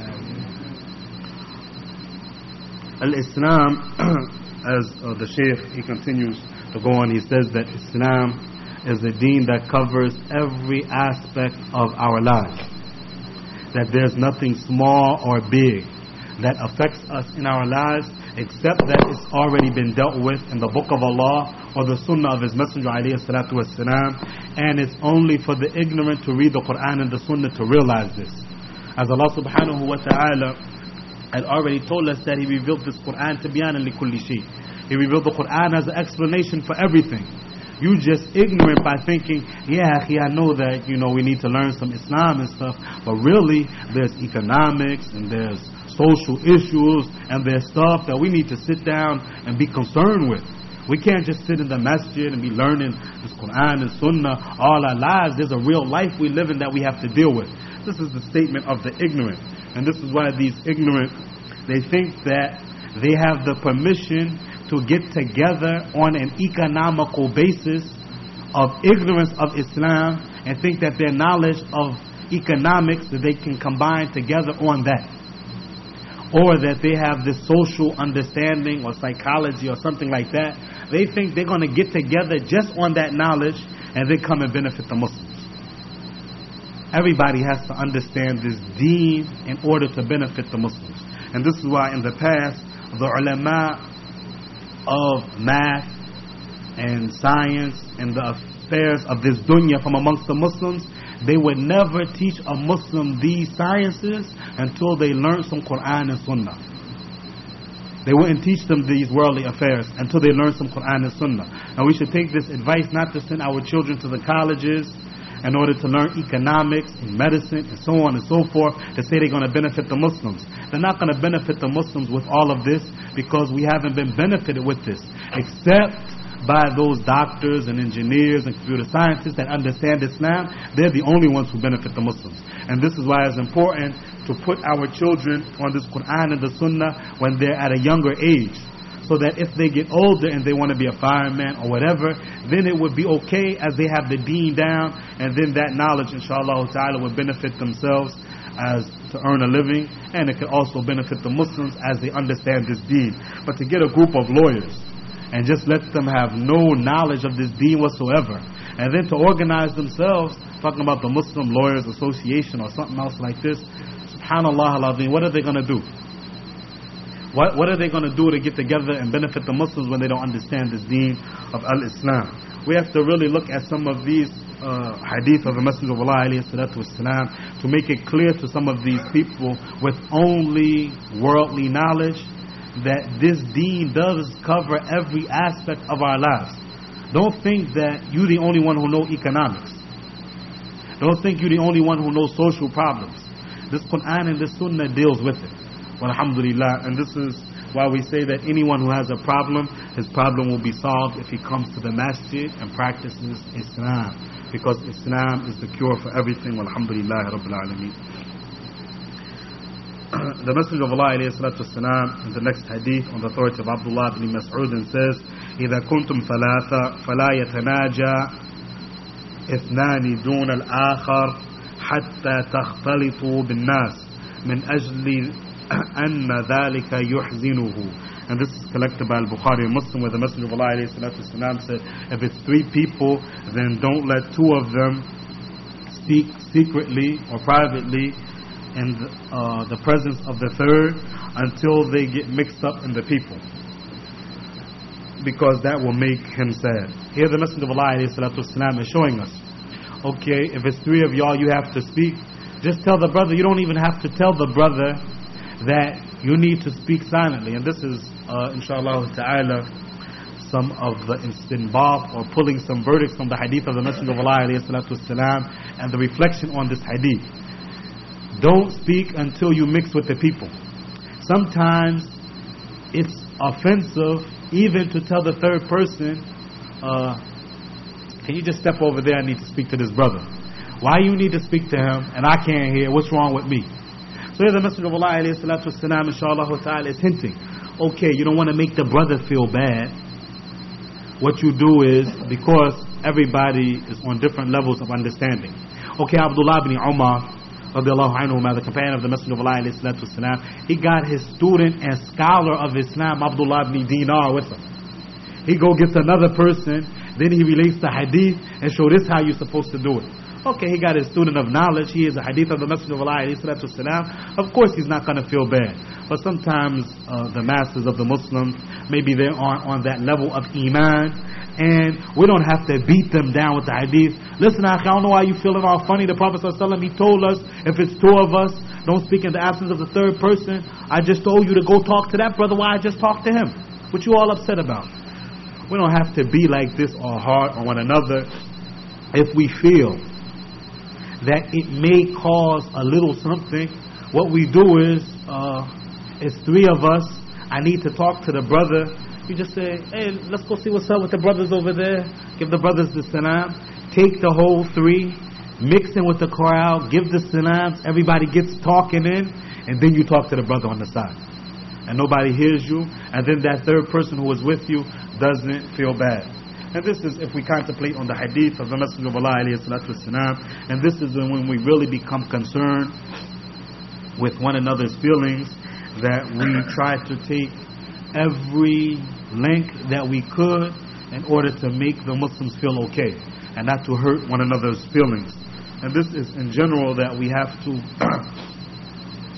Al-Islam, as the Shaykh, he continues to go on, he says that Islam is a deen that covers every aspect of our lives. That there's nothing small or big that affects us in our lives, except that it's already been dealt with in the book of Allah or the sunnah of His Messenger alayhi salatu wassalam, and it's only for the ignorant to read the Quran and the sunnah to realize this. As Allah subhanahu wa ta'ala had already told us that He revealed this Quran tibyanan li kulli shay. He revealed the Quran as an explanation for everything. You just ignorant by thinking, yeah, I know that, we need to learn some Islam and stuff, but really there's economics and there's social issues and there's stuff that we need to sit down and be concerned with. We can't just sit in the masjid and be learning this Quran and Sunnah all our lives. There's a real life we live in that we have to deal with. This is the statement of the ignorant. And this is why these ignorant, they think that they have the permission to get together on an economical basis of ignorance of Islam, and think that their knowledge of economics, that they can combine together on that. Or that they have this social understanding or psychology or something like that. They think they're going to get together just on that knowledge and then come and benefit the Muslims. Everybody has to understand this deen in order to benefit the Muslims. And this is why in the past, the ulama of math and science and the affairs of this dunya from amongst the Muslims, they would never teach a Muslim these sciences until they learned some Quran and Sunnah. They wouldn't teach them these worldly affairs until they learned some Quran and Sunnah. And we should take this advice not to send our children to the colleges in order to learn economics and medicine and so on and so forth to say they're going to benefit the Muslims. They're not going to benefit the Muslims with all of this because we haven't been benefited with this, except by those doctors and engineers and computer scientists that understand Islam. They're the only ones who benefit the Muslims. And this is why it's important to put our children on this Quran and the Sunnah when they're at a younger age, so that if they get older and they want to be a fireman or whatever, then it would be okay as they have the deen down, and then that knowledge inshallah ta'ala would benefit themselves as to earn a living, and it could also benefit the Muslims as they understand this deen. But to get a group of lawyers and just let them have no knowledge of this deen whatsoever, and then to organize themselves, talking about the Muslim Lawyers Association or something else like this, subhanallah al-azim, what are they going to do? What are they going to do to get together and benefit the Muslims when they don't understand this deen of al-Islam? We have to really look at some of these hadith of the Messenger of Allah alayhi salatu wasalam to make it clear to some of these people with only worldly knowledge that this deen does cover every aspect of our lives. Don't think that you're the only one who knows economics. Don't think you're the only one who knows social problems. This Quran and this Sunnah deals with it. Alhamdulillah. And this is why we say that anyone who has a problem, his problem will be solved if he comes to the masjid and practices Islam, because Islam is the cure for everything. Alhamdulillah Rabbil Alameen. The Messenger of Allah alayhi salatu wasalam in the next hadith on the authority of Abdullah ibn Mas'ud says, إِذَا كُنْتُمْ ثَلَاثَ فَلَا يَتَنَاجَى اثْنَانِ دُونَ الْآخَرِ حَتَّى تَخْتَلِطُوا بِالنَّاسِ مِنْ أَجْلِ أَنَّ ذَلِكَ يُحْزِنُهُ. And this is collected by Al-Bukhari and Muslim, where the Messenger of Allah alayhi salatu wasalam said, if it's three people, then don't let two of them speak secretly or privately in the presence of the third until they get mixed up in the people, because that will make him sad. Here the Messenger of Allah alayhi salatu wasalam is showing us, okay, if it's three of y'all, you have to speak. Just tell the brother. You don't even have to tell the brother that you need to speak silently. And this is inshallah ta'ala some of the istinbat or pulling some verdicts from the hadith of the Messenger of Allah alayhi salatu wasalam and the reflection on this hadith. Don't speak until you mix with the people. Sometimes it's offensive even to tell the third person, can you just step over there? I need to speak to this brother. Why you need to speak to him and I can't hear? What's wrong with me? So here the Messenger of Allah alayhi salatu wasalam inshallah ta'ala is hinting, okay, you don't want to make the brother feel bad. What you do is, because everybody is on different levels of understanding. Okay, Abdullah ibn Umar radiallahu anhu, the companion of the Messenger of Allah alayhi salatu wasalam, he got his student and scholar of Islam, Abdullah ibn Dinar, with him. He go gets another person, then he relates the hadith and show this how you're supposed to do it. Okay, he got his student of knowledge, he is a hadith of the Messenger of Allah alayhi salatu wasalam. Of course he's not going to feel bad. But sometimes the masses of the Muslims, maybe they aren't on that level of iman, and we don't have to beat them down with the hadith. Listen, I don't know why you feeling all funny. The Prophet ﷺ, he told us if it's two of us, don't speak in the absence of the third person. I just told you to go talk to that brother. Why I just talked to him? What you all upset about? We don't have to be like this or hard on one another. If we feel that it may cause a little something, what we do is, it's three of us, I need to talk to the brother. You just say, hey, let's go see what's up with the brothers over there. Give the brothers the salam. Take the whole three, mix in with the crowd, give the salams, everybody gets talking in, and then you talk to the brother on the side. And nobody hears you, and then that third person who is with you doesn't feel bad. And this is if we contemplate on the hadith of the Messenger of Allah alayhi salatu wasalam, and this is when we really become concerned with one another's feelings, that we try to take every length that we could in order to make the Muslims feel okay and not to hurt one another's feelings. And this is in general that we have to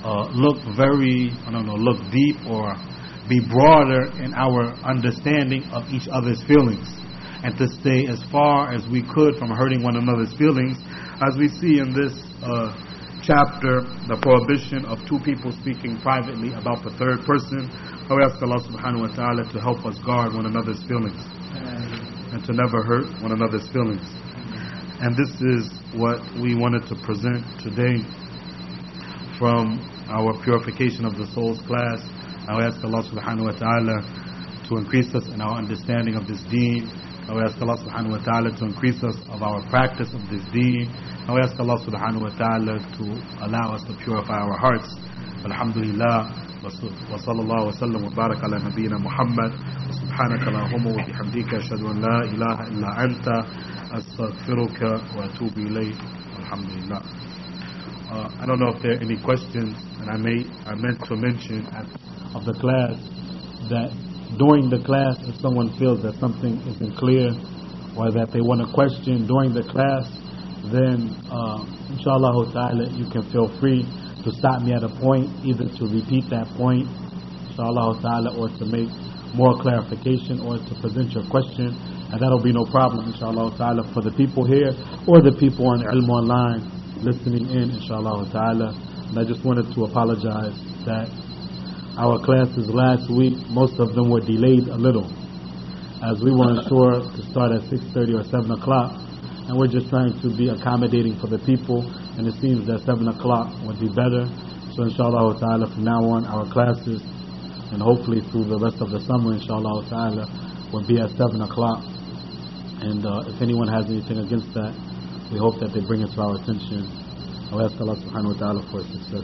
look look deep or be broader in our understanding of each other's feelings, and to stay as far as we could from hurting one another's feelings, as we see in this chapter, the prohibition of two people speaking privately about the third person. We ask Allah subhanahu wa ta'ala to help us guard one another's feelings and to never hurt one another's feelings. And this is what we wanted to present today from our Purification of the Souls class. I ask Allah subhanahu wa ta'ala to increase us in our understanding of this deen. I ask Allah subhanahu wa ta'ala to increase us of our practice of this deen. I ask Allah subhanahu wa ta'ala to allow us to purify our hearts. Alhamdulillah. wa sallallahu wa sallam wa barak ala nabiyyina Muhammad. Subhanaka Allahumma wa bihamdika ashhadu an la ilaha illa anta astaghfiruka wa atubu ilayk. Alhamdulillah. I don't know if there are any questions, and I meant to mention of the class that during the class, if someone feels that something isn't clear or that they want to question during the class, then inshallah ta'ala you can feel free to stop me at a point, either to repeat that point inshallah ta'ala, or to make more clarification, or to present your question, and that'll be no problem inshallah ta'ala for the people here or the people on Ilm Online listening in inshallah ta'ala. And I just wanted to apologize that our classes last week, most of them were delayed a little, as we weren't sure to start at 6:30 or 7 o'clock, and we're just trying to be accommodating for the people, and it seems that 7 o'clock would be better. So inshallah ta'ala, from now on, our classes, and hopefully through the rest of the summer inshallah ta'ala, will be at 7 o'clock. And if anyone has anything against that, we hope that they bring it to our attention. I ask Allah subhanahu wa ta'ala for success.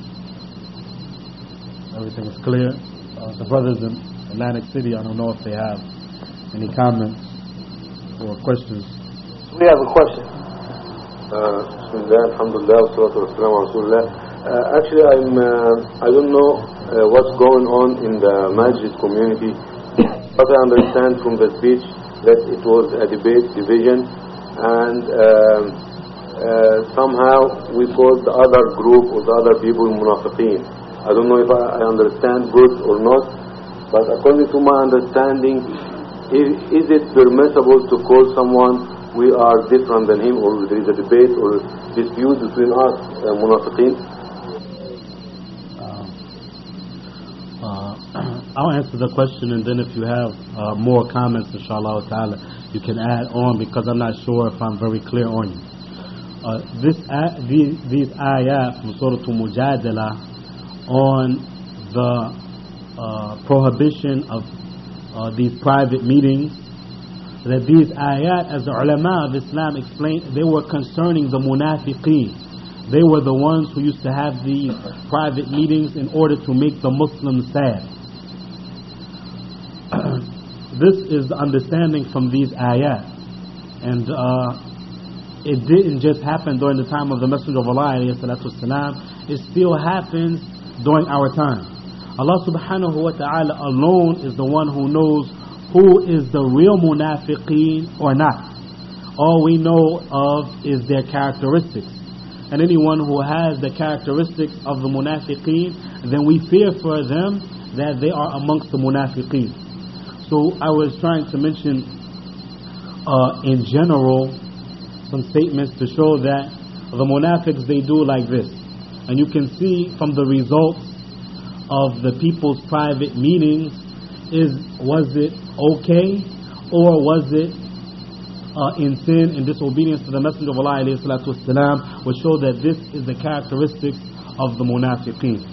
Everything is clear. The brothers in Atlantic City, I don't know if they have any comments or questions. We have a question. Bismillah, alhamdulillah, wassalatu wassalamu ala rasulillah. Actually, I don't know what's going on in the Masjid community, but I understand from the speech that it was a debate, division, and somehow we called the other group or the other people munafiqeen. I don't know if I understand good or not, but according to my understanding, is it permissible to call someone we are different than him, or there is a debate or dispute between us, munafiqeen? I'll answer the question, and then if you have more comments, inshallah ta'ala, you can add on, because I'm not sure if I'm very clear on you. These ayat from Surah Mujadala on the prohibition of these private meetings, that these ayat, as the ulama of Islam explained, they were concerning the munafiqeen. They were the ones who used to have these private meetings in order to make the Muslims sad. This is the understanding from these ayat, and it didn't just happen during the time of the Messenger of Allah alayhi salatu wasalam. It still happens during our time. Allah subhanahu wa ta'ala alone is the one who knows who is the real munafiqeen or not. All we know of is their characteristics, and anyone who has the characteristics of the munafiqeen, then we fear for them that they are amongst the munafiqeen. So I was trying to mention in general some statements to show that the munafiqs, they do like this. And you can see from the results of the people's private meetings, was it okay, or was it in sin and disobedience to the Messenger of Allah alayhi salatu wasalam, would show that this is the characteristics of the munafiqeen.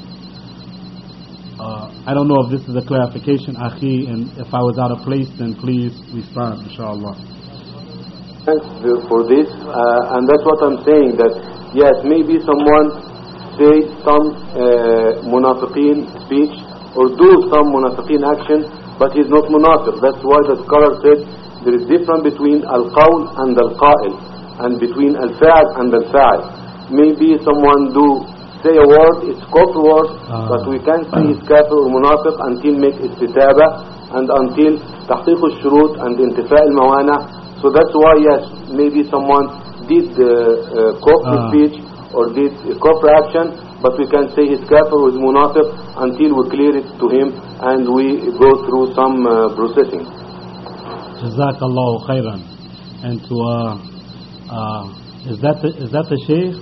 I don't know if this is a clarification, akhi, and if I was out of place, then please respond, inshallah. Thanks for this, and that's what I'm saying, that yes, maybe someone say some munafiqeen speech or do some munafiqeen action, but he's not munafiq. That's why the scholar said there is difference between al-qawl and al-qa'il, and between al-fa'al and al-fa'al. Maybe someone do say a word, it's kufr word, but we can't say it's kafir or munafiq until make istitaba and until tahqiq al-shurut and intifa' al-mawana. So that's why, yes, maybe someone did kufr speech or did kufr action, but we can say he's kafir or he's munafiq until we clear it to him and we go through some processing. Jazakallahu khairan. And to is that the Shaykh?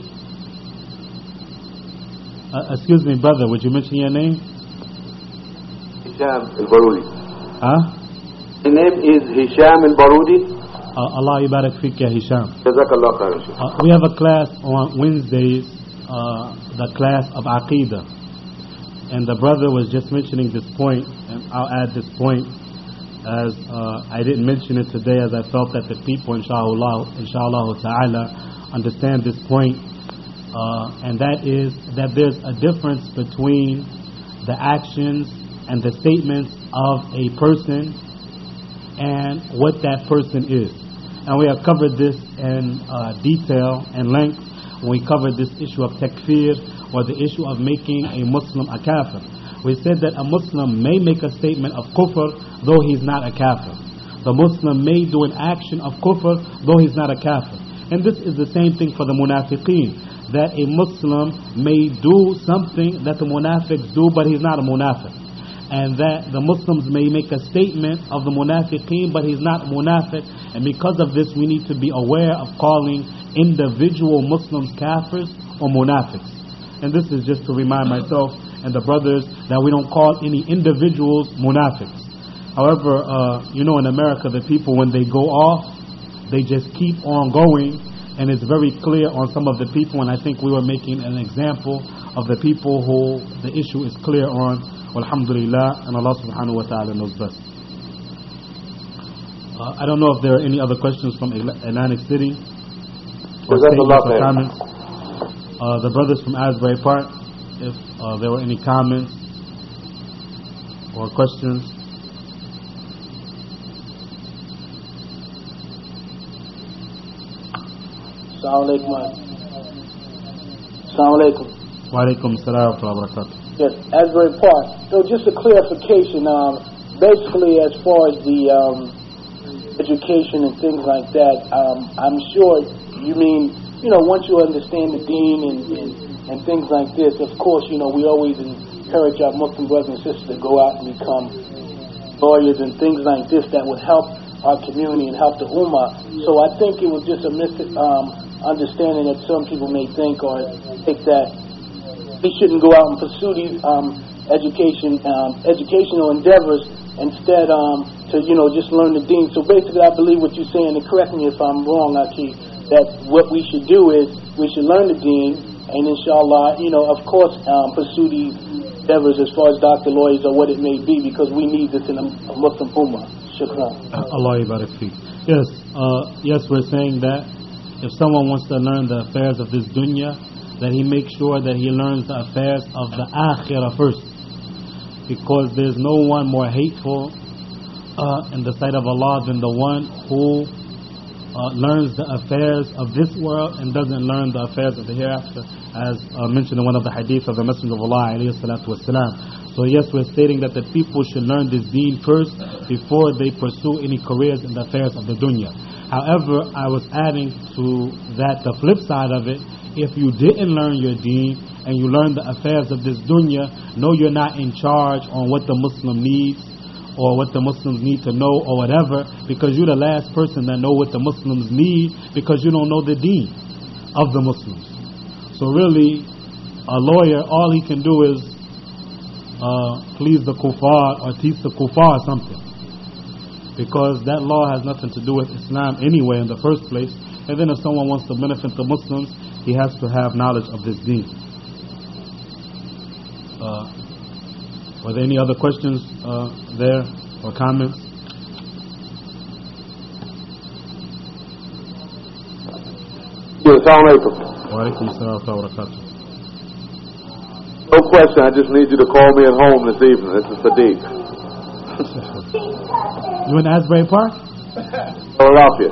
Excuse me, brother, would you mention your name? Hisham al-Barudi. Huh? His name is Hisham al-Barudi. Allah Ibarak Fik ya Hisham. Jazakallah khairan. We have a class on Wednesdays, the class of Aqidah. And the brother was just mentioning this point, and I'll add this point, as I didn't mention it today, as I felt that the people, inshallah ta'ala, understand this point. And that is that there's a difference between the actions and the statements of a person and what that person is. And we have covered this in detail and length when we covered this issue of takfir, or the issue of making a Muslim a kafir. We said that a Muslim may make a statement of kufr though he's not a kafir. The Muslim may do an action of kufr though he's not a kafir. And this is the same thing for the munafiqeen, that a Muslim may do something that the munafiqs do, but he's not a munafiq. And that the Muslims may make a statement of the munafiqeen, but he's not a munafiq. And because of this, we need to be aware of calling individual Muslims kafirs or munafiqs. And this is just to remind myself and the brothers that we don't call any individuals munafiqs. However, in America, the people, when they go off, they just keep on going. And it's very clear on some of the people, and I think we were making an example of the people who the issue is clear on. Alhamdulillah, and Allah subhanahu wa ta'ala knows best. I don't know if there are any other questions from Atlantic City or statements or comments. The brothers from Asbury Park, if there were any comments or questions. Assalamu alaikum. Wa alaikum assalam wa barakatuh. Yes, Asbury Park. So just a clarification, basically as far as the education and things like that, I'm sure you mean, once you understand the deen and things like this, of course, we always encourage our Muslim brothers and sisters to go out and become lawyers and things like this that would help our community and help the ummah. So I think it was just a understanding that some people may think or think that we shouldn't go out and pursue these educational endeavors instead to just learn the deen. So basically, I believe what you're saying, and correct me if I'm wrong, Aki, that what we should do is we should learn the deen, and inshallah, of course, pursue these endeavors as far as doctor, lawyers, or what it may be, because we need this in a Muslim ummah. Shukran. Allah Ibarak Feek. Yes, we're saying that if someone wants to learn the affairs of this dunya, that he makes sure that he learns the affairs of the akhirah first, because there's no one more hateful in the sight of Allah than the one who learns the affairs of this world and doesn't learn the affairs of the hereafter, as mentioned in one of the hadith of the Messenger of Allah alayhi salatu wasalam. So yes, we're stating that the people should learn this deen first before they pursue any careers in the affairs of the dunya. However, I was adding to that the flip side of it. If you didn't learn your deen and you learn the affairs of this dunya, no, you're not in charge on what the Muslim needs or what the Muslims need to know or whatever, because you're the last person that know what the Muslims need, because you don't know the deen of the Muslims. So really, a lawyer, all he can do is please the kuffar or teach the kuffar something, because that law has nothing to do with Islam anyway in the first place. And then if someone wants to benefit the Muslims, he has to have knowledge of this deen. Are there any other questions there or comments? Assalamu alaikum. Wa alaikum assalam wa barakatuh. No question, I just need you to call me at home this evening. It's a Sadiq. You in Asbury Park? Philadelphia.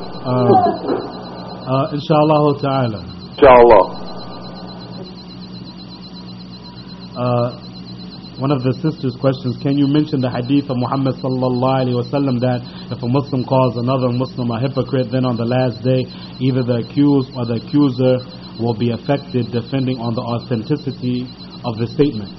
Inshallah ta'ala. Inshallah. One of the sisters' questions, can you mention the hadith of Muhammad sallallahu alayhi wa sallam that if a Muslim calls another Muslim a hypocrite, then on the last day either the accused or the accuser will be affected depending on the authenticity of the statement.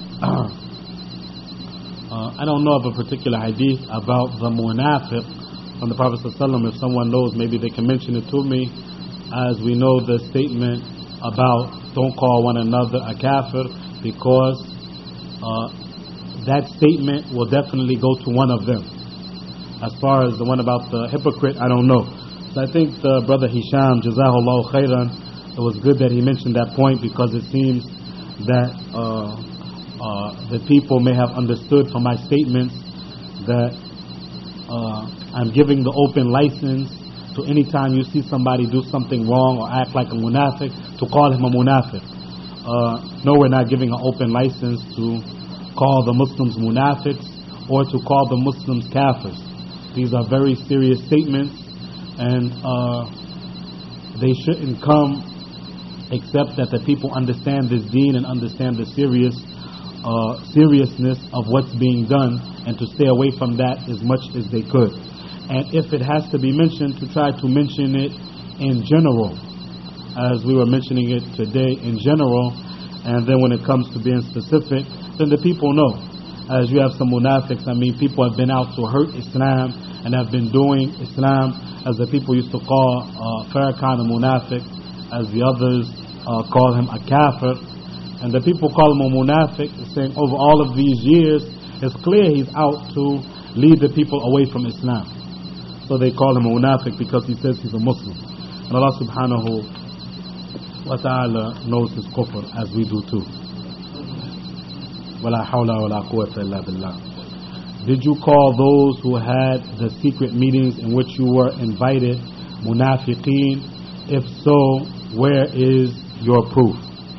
I don't know of a particular hadith about the munafiq from the Prophet ﷺ. If someone knows, maybe they can mention it to me. As we know the statement about don't call one another a kafir, because that statement will definitely go to one of them. As far as the one about the hypocrite, I don't know. So I think the brother Hisham, Jazahullah khairan, it was good that he mentioned that point, because it seems that the people may have understood from my statements that I'm giving the open license to any time you see somebody do something wrong or act like a munafiq, to call him a munafiq. No, we're not giving an open license to call the Muslims munafiqs or to call the Muslims kafirs. These are very serious statements, and they shouldn't come except that the people understand this deen and understand the seriousness of what's being done, and to stay away from that as much as they could. And if it has to be mentioned, to try to mention it in general, as we were mentioning it today, in general. And then when it comes to being specific, then the people know. As you have some munafiqs, people have been out to hurt Islam and have been doing Islam, as the people used to call Farrakhan a munafiq, as the others call him a kafir. And the people call him a munafiq, saying over all of these years, it's clear he's out to lead the people away from Islam. So they call him a munafiq because he says he's a Muslim. And Allah subhanahu wa ta'ala knows his kufr, as we do too. وَلَا حَوْلَ وَلَا قُوَّةَ إِلَّا بِاللَّهِ. Did you call those who had the secret meetings in which you were invited munafiqeen? If so, where is your proof?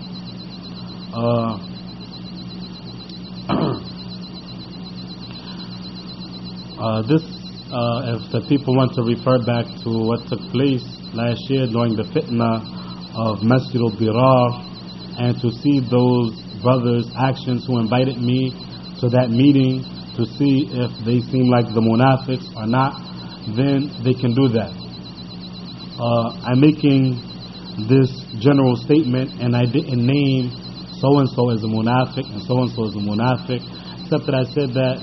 If the people want to refer back to what took place last year during the fitna of Masjid al-Dirar, and to see those brothers' actions who invited me to that meeting, to see if they seem like the munafiqs or not, then they can do that. I'm making this general statement, and I didn't name so-and-so as a munafiq and so-and-so as a munafiq, except that I said that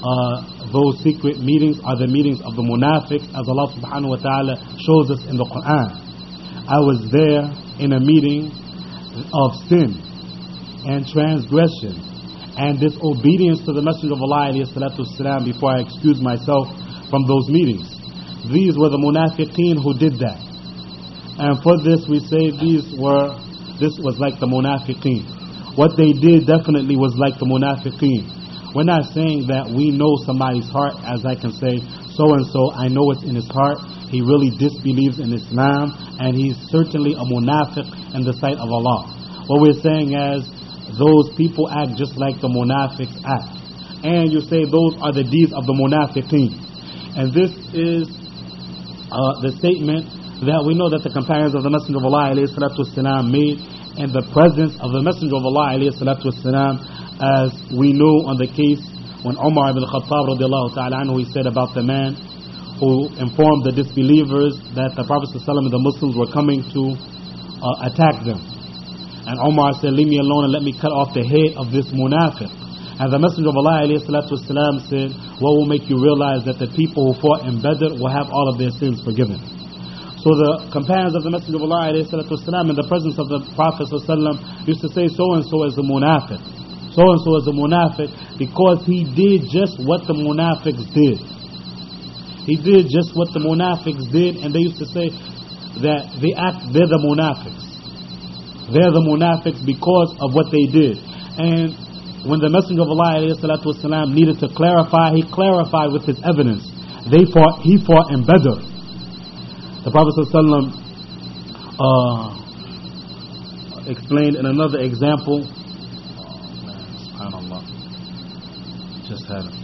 those secret meetings are the meetings of the munafiqs, as Allah subhanahu wa ta'ala shows us in the Quran. I was there in a meeting of sin and transgression and disobedience to the Messenger of Allah alayhi salatu wasalam before I excused myself from those meetings. These were the munafiqeen who did that. And for this we say this was like the munafiqeen. What they did definitely was like the munafiqeen. We're not saying that we know somebody's heart, as I can say, so-and-so, I know what's in his heart. He really disbelieves in Islam, and he's certainly a munafiq in the sight of Allah. What we're saying is, those people act just like the munafiqs act. And you say those are the deeds of the munafiqeen. And this is the statement that we know that the companions of the Messenger of Allah ﷺ made in the presence of the Messenger of Allah ﷺ, as we know on the case when Umar ibn Khattab radiallahu ta'ala anhu, he said about the man who informed the disbelievers that the Prophet ﷺ and the Muslims were coming to attack them. And Umar said, leave me alone and let me cut off the head of this munafiq. And the Messenger of Allah ﷺ said, what will make you realize that the people who fought in Badr will have all of their sins forgiven? So the companions of the Messenger of Allah ﷺ in the presence of the Prophet ﷺ used to say, so-and-so is a munafiq. So-and-so is a munafiq, because he did just what the munafiqs did. He did just what the munafiqs did, and they used to say that they're the munafiqs. They're the munafiqs because of what they did. And when the Messenger of Allah ﷺ needed to clarify, he clarified with his evidence. He fought in Badr. The Prophet ﷺ explained in another example. SubhanAllah. Just had it.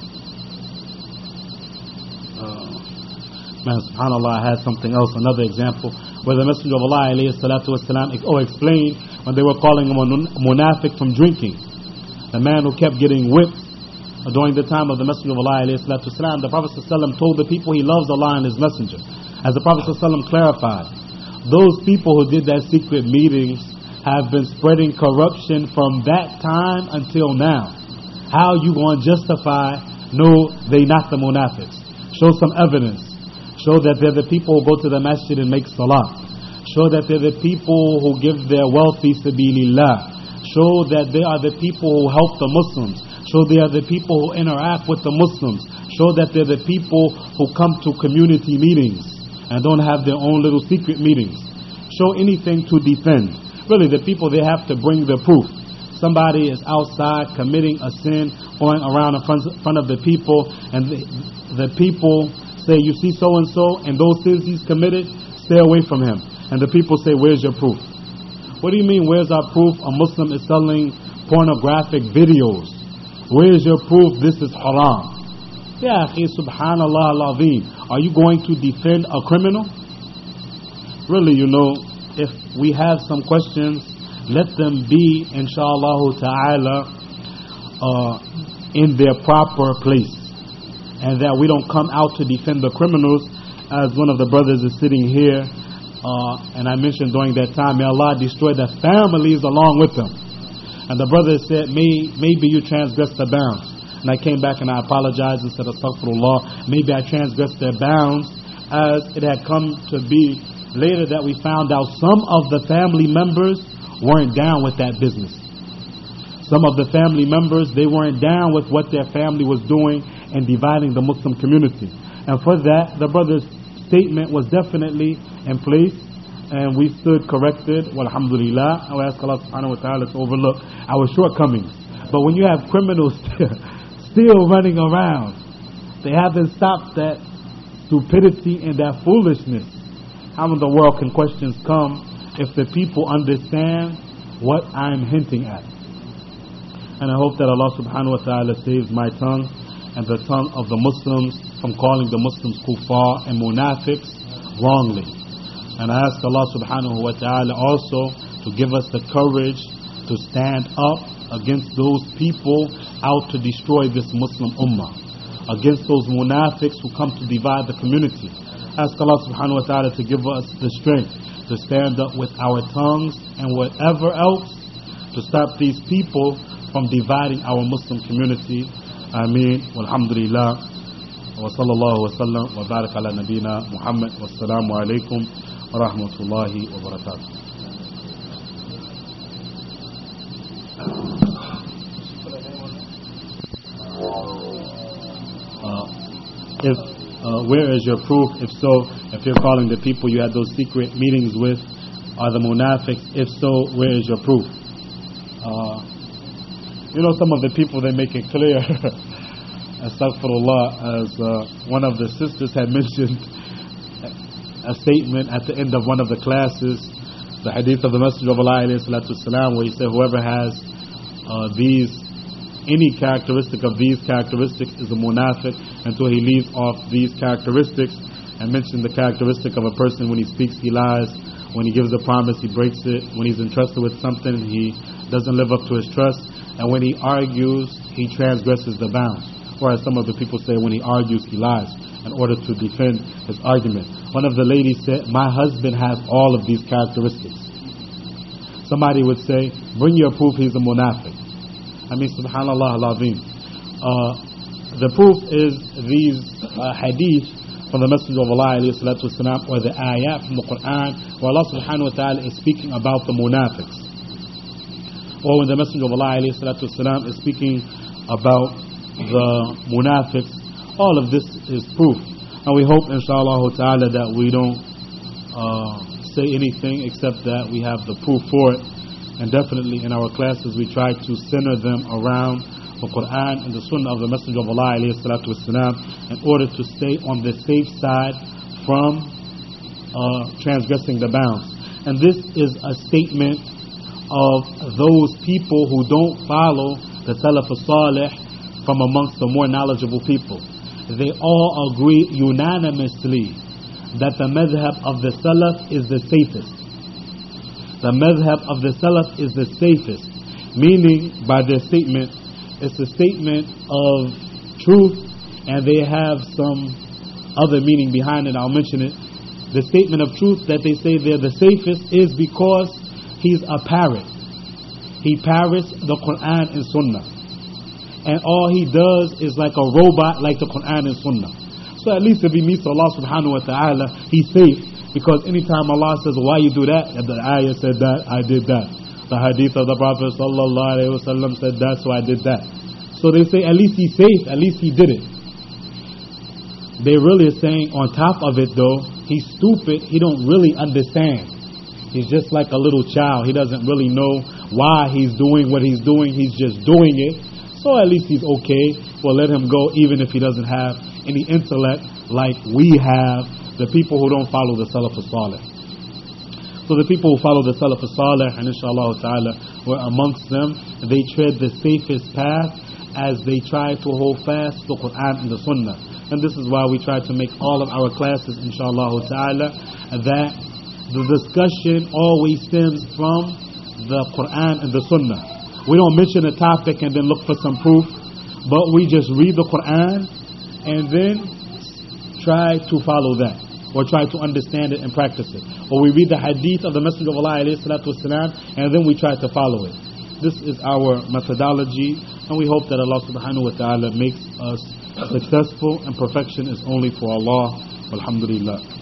SubhanAllah, I had something else, another example, where the Messenger of Allah explained when they were calling him a munafiq from drinking. The man who kept getting whipped during the time of the Messenger of Allah the Prophet told the people he loves Allah and His Messenger. As the Prophet clarified, those people who did that secret meetings have been spreading corruption from that time until now. How you going to justify, no, they not the munafiqs? Show some evidence. Show that they're the people who go to the masjid and make salah. Show that they're the people who give their wealth fi sabilillah. Show that they are the people who help the Muslims. Show they are the people who interact with the Muslims. Show that they're the people who come to community meetings and don't have their own little secret meetings. Show anything to defend. Really, the people, they have to bring the proof. Somebody is outside committing a sin, going around in front of the people, and the people say, you see so-and-so, and those sins he's committed, stay away from him. And the people say, where's your proof? What do you mean, where's our proof? A Muslim is selling pornographic videos. Where's your proof this is haram? Ya akhi, subhanallah al-azim. Are you going to defend a criminal? Really, if we have some questions, let them be, inshallah ta'ala, in their proper place. And that we don't come out to defend the criminals, as one of the brothers is sitting here, and I mentioned during that time, may Allah destroy the families along with them. And the brother said, maybe you transgressed the bounds. And I came back and I apologized and said, astaghfirullah, maybe I transgressed their bounds, as it had come to be later that we found out some of the family members weren't down with that business. Some of the family members, they weren't down with what their family was doing and dividing the Muslim community. And for that, the brother's statement was definitely in place, and we stood corrected. Walhamdulillah. I ask Allah subhanahu wa ta'ala to overlook our shortcomings. But when you have criminals still running around, they haven't stopped that stupidity and that foolishness. How in the world can questions come if the people understand what I'm hinting at? And I hope that Allah subhanahu wa ta'ala saves my tongue and the tongue of the Muslims from calling the Muslims kuffar and munafiqs wrongly. And I ask Allah subhanahu wa ta'ala also to give us the courage to stand up against those people out to destroy this Muslim ummah, against those munafiqs who come to divide the community. Ask Allah subhanahu wa ta'ala to give us the strength to stand up with our tongues and whatever else to stop these people from dividing our Muslim community. Ameen. Walhamdulillah. Wa sallallahu wa sallam wa barak ala nabina Muhammad. Wassalamu alaikum wa rahmatullahi wa barakatuh. Where is your proof? If so, if you're calling the people you had those secret meetings with are the munafiqs, if so, where is your proof? Some of the people, they make it clear, astaghfirullah, as one of the sisters had mentioned a statement at the end of one of the classes, the hadith of the Messenger of Allah alayhi salatu wasalam, where he said, whoever has any characteristic of these characteristics is a munafiq, until he leaves off these characteristics, and mentioned the characteristic of a person: when he speaks, he lies; when he gives a promise, he breaks it; when he's entrusted with something, he doesn't live up to his trust; and when he argues, he transgresses the bounds. Whereas some of the people say when he argues, he lies in order to defend his argument. One of the ladies said, my husband has all of these characteristics. Somebody would say, bring your proof he's a munafiq. I mean, subhanallah al-azim. The proof is these hadith from the Messenger of Allah alayhi salatu wasalam, or the ayat from the Quran, where Allah subhanahu wa ta'ala is speaking about the munafiqs. Or when the Messenger of Allah alayhi salatu wasalam is speaking about the munafiqs. All of this is proof. And we hope, inshallah ta'ala, that we don't say anything except that we have the proof for it. And definitely in our classes we try to center them around the Quran and the Sunnah of the Messenger of Allah alayhi salatu wasalam, in order to stay on the safe side from transgressing the bounds. And this is a statement of those people who don't follow the Salaf as-Salih from amongst the more knowledgeable people. They all agree unanimously that the madhab of the Salaf is the safest. The madhab of the Salaf is the safest, meaning by their statement, it's a statement of truth, and they have some other meaning behind it. I'll mention it. The statement of truth that they say they're the safest is because he's a parrot. He parrots the Quran and Sunnah. And all he does is like a robot like the Quran and Sunnah. So at least if he meets Allah subhanahu wa ta'ala, he's safe. Because anytime Allah says, why you do that? The ayah said that, I did that. The hadith of the Prophet sallallahu alayhi wa sallam said that, so I did that. So they say, at least he's safe, at least he did it. They really are saying, on top of it though, he's stupid, he don't really understand. He's just like a little child. He doesn't really know why he's doing what he's doing, he's just doing it. So at least he's okay. We'll let him go even if he doesn't have any intellect like we have, the people who don't follow the Salaf as-Salih. So the people who follow the Salaf as-Salih, and inshallah ta'ala, we're amongst them, they tread the safest path as they try to hold fast the Quran and the Sunnah. And this is why we try to make all of our classes, inshallah ta'ala, that the discussion always stems from the Quran and the Sunnah. We don't mention a topic and then look for some proof, but we just read the Quran and then try to follow that, or try to understand it and practice it. Or we read the hadith of the Messenger of Allah alayhi salatu wasalam, and then we try to follow it. This is our methodology, and we hope that Allah subhanahu wa ta'ala makes us successful, and perfection is only for Allah. Alhamdulillah.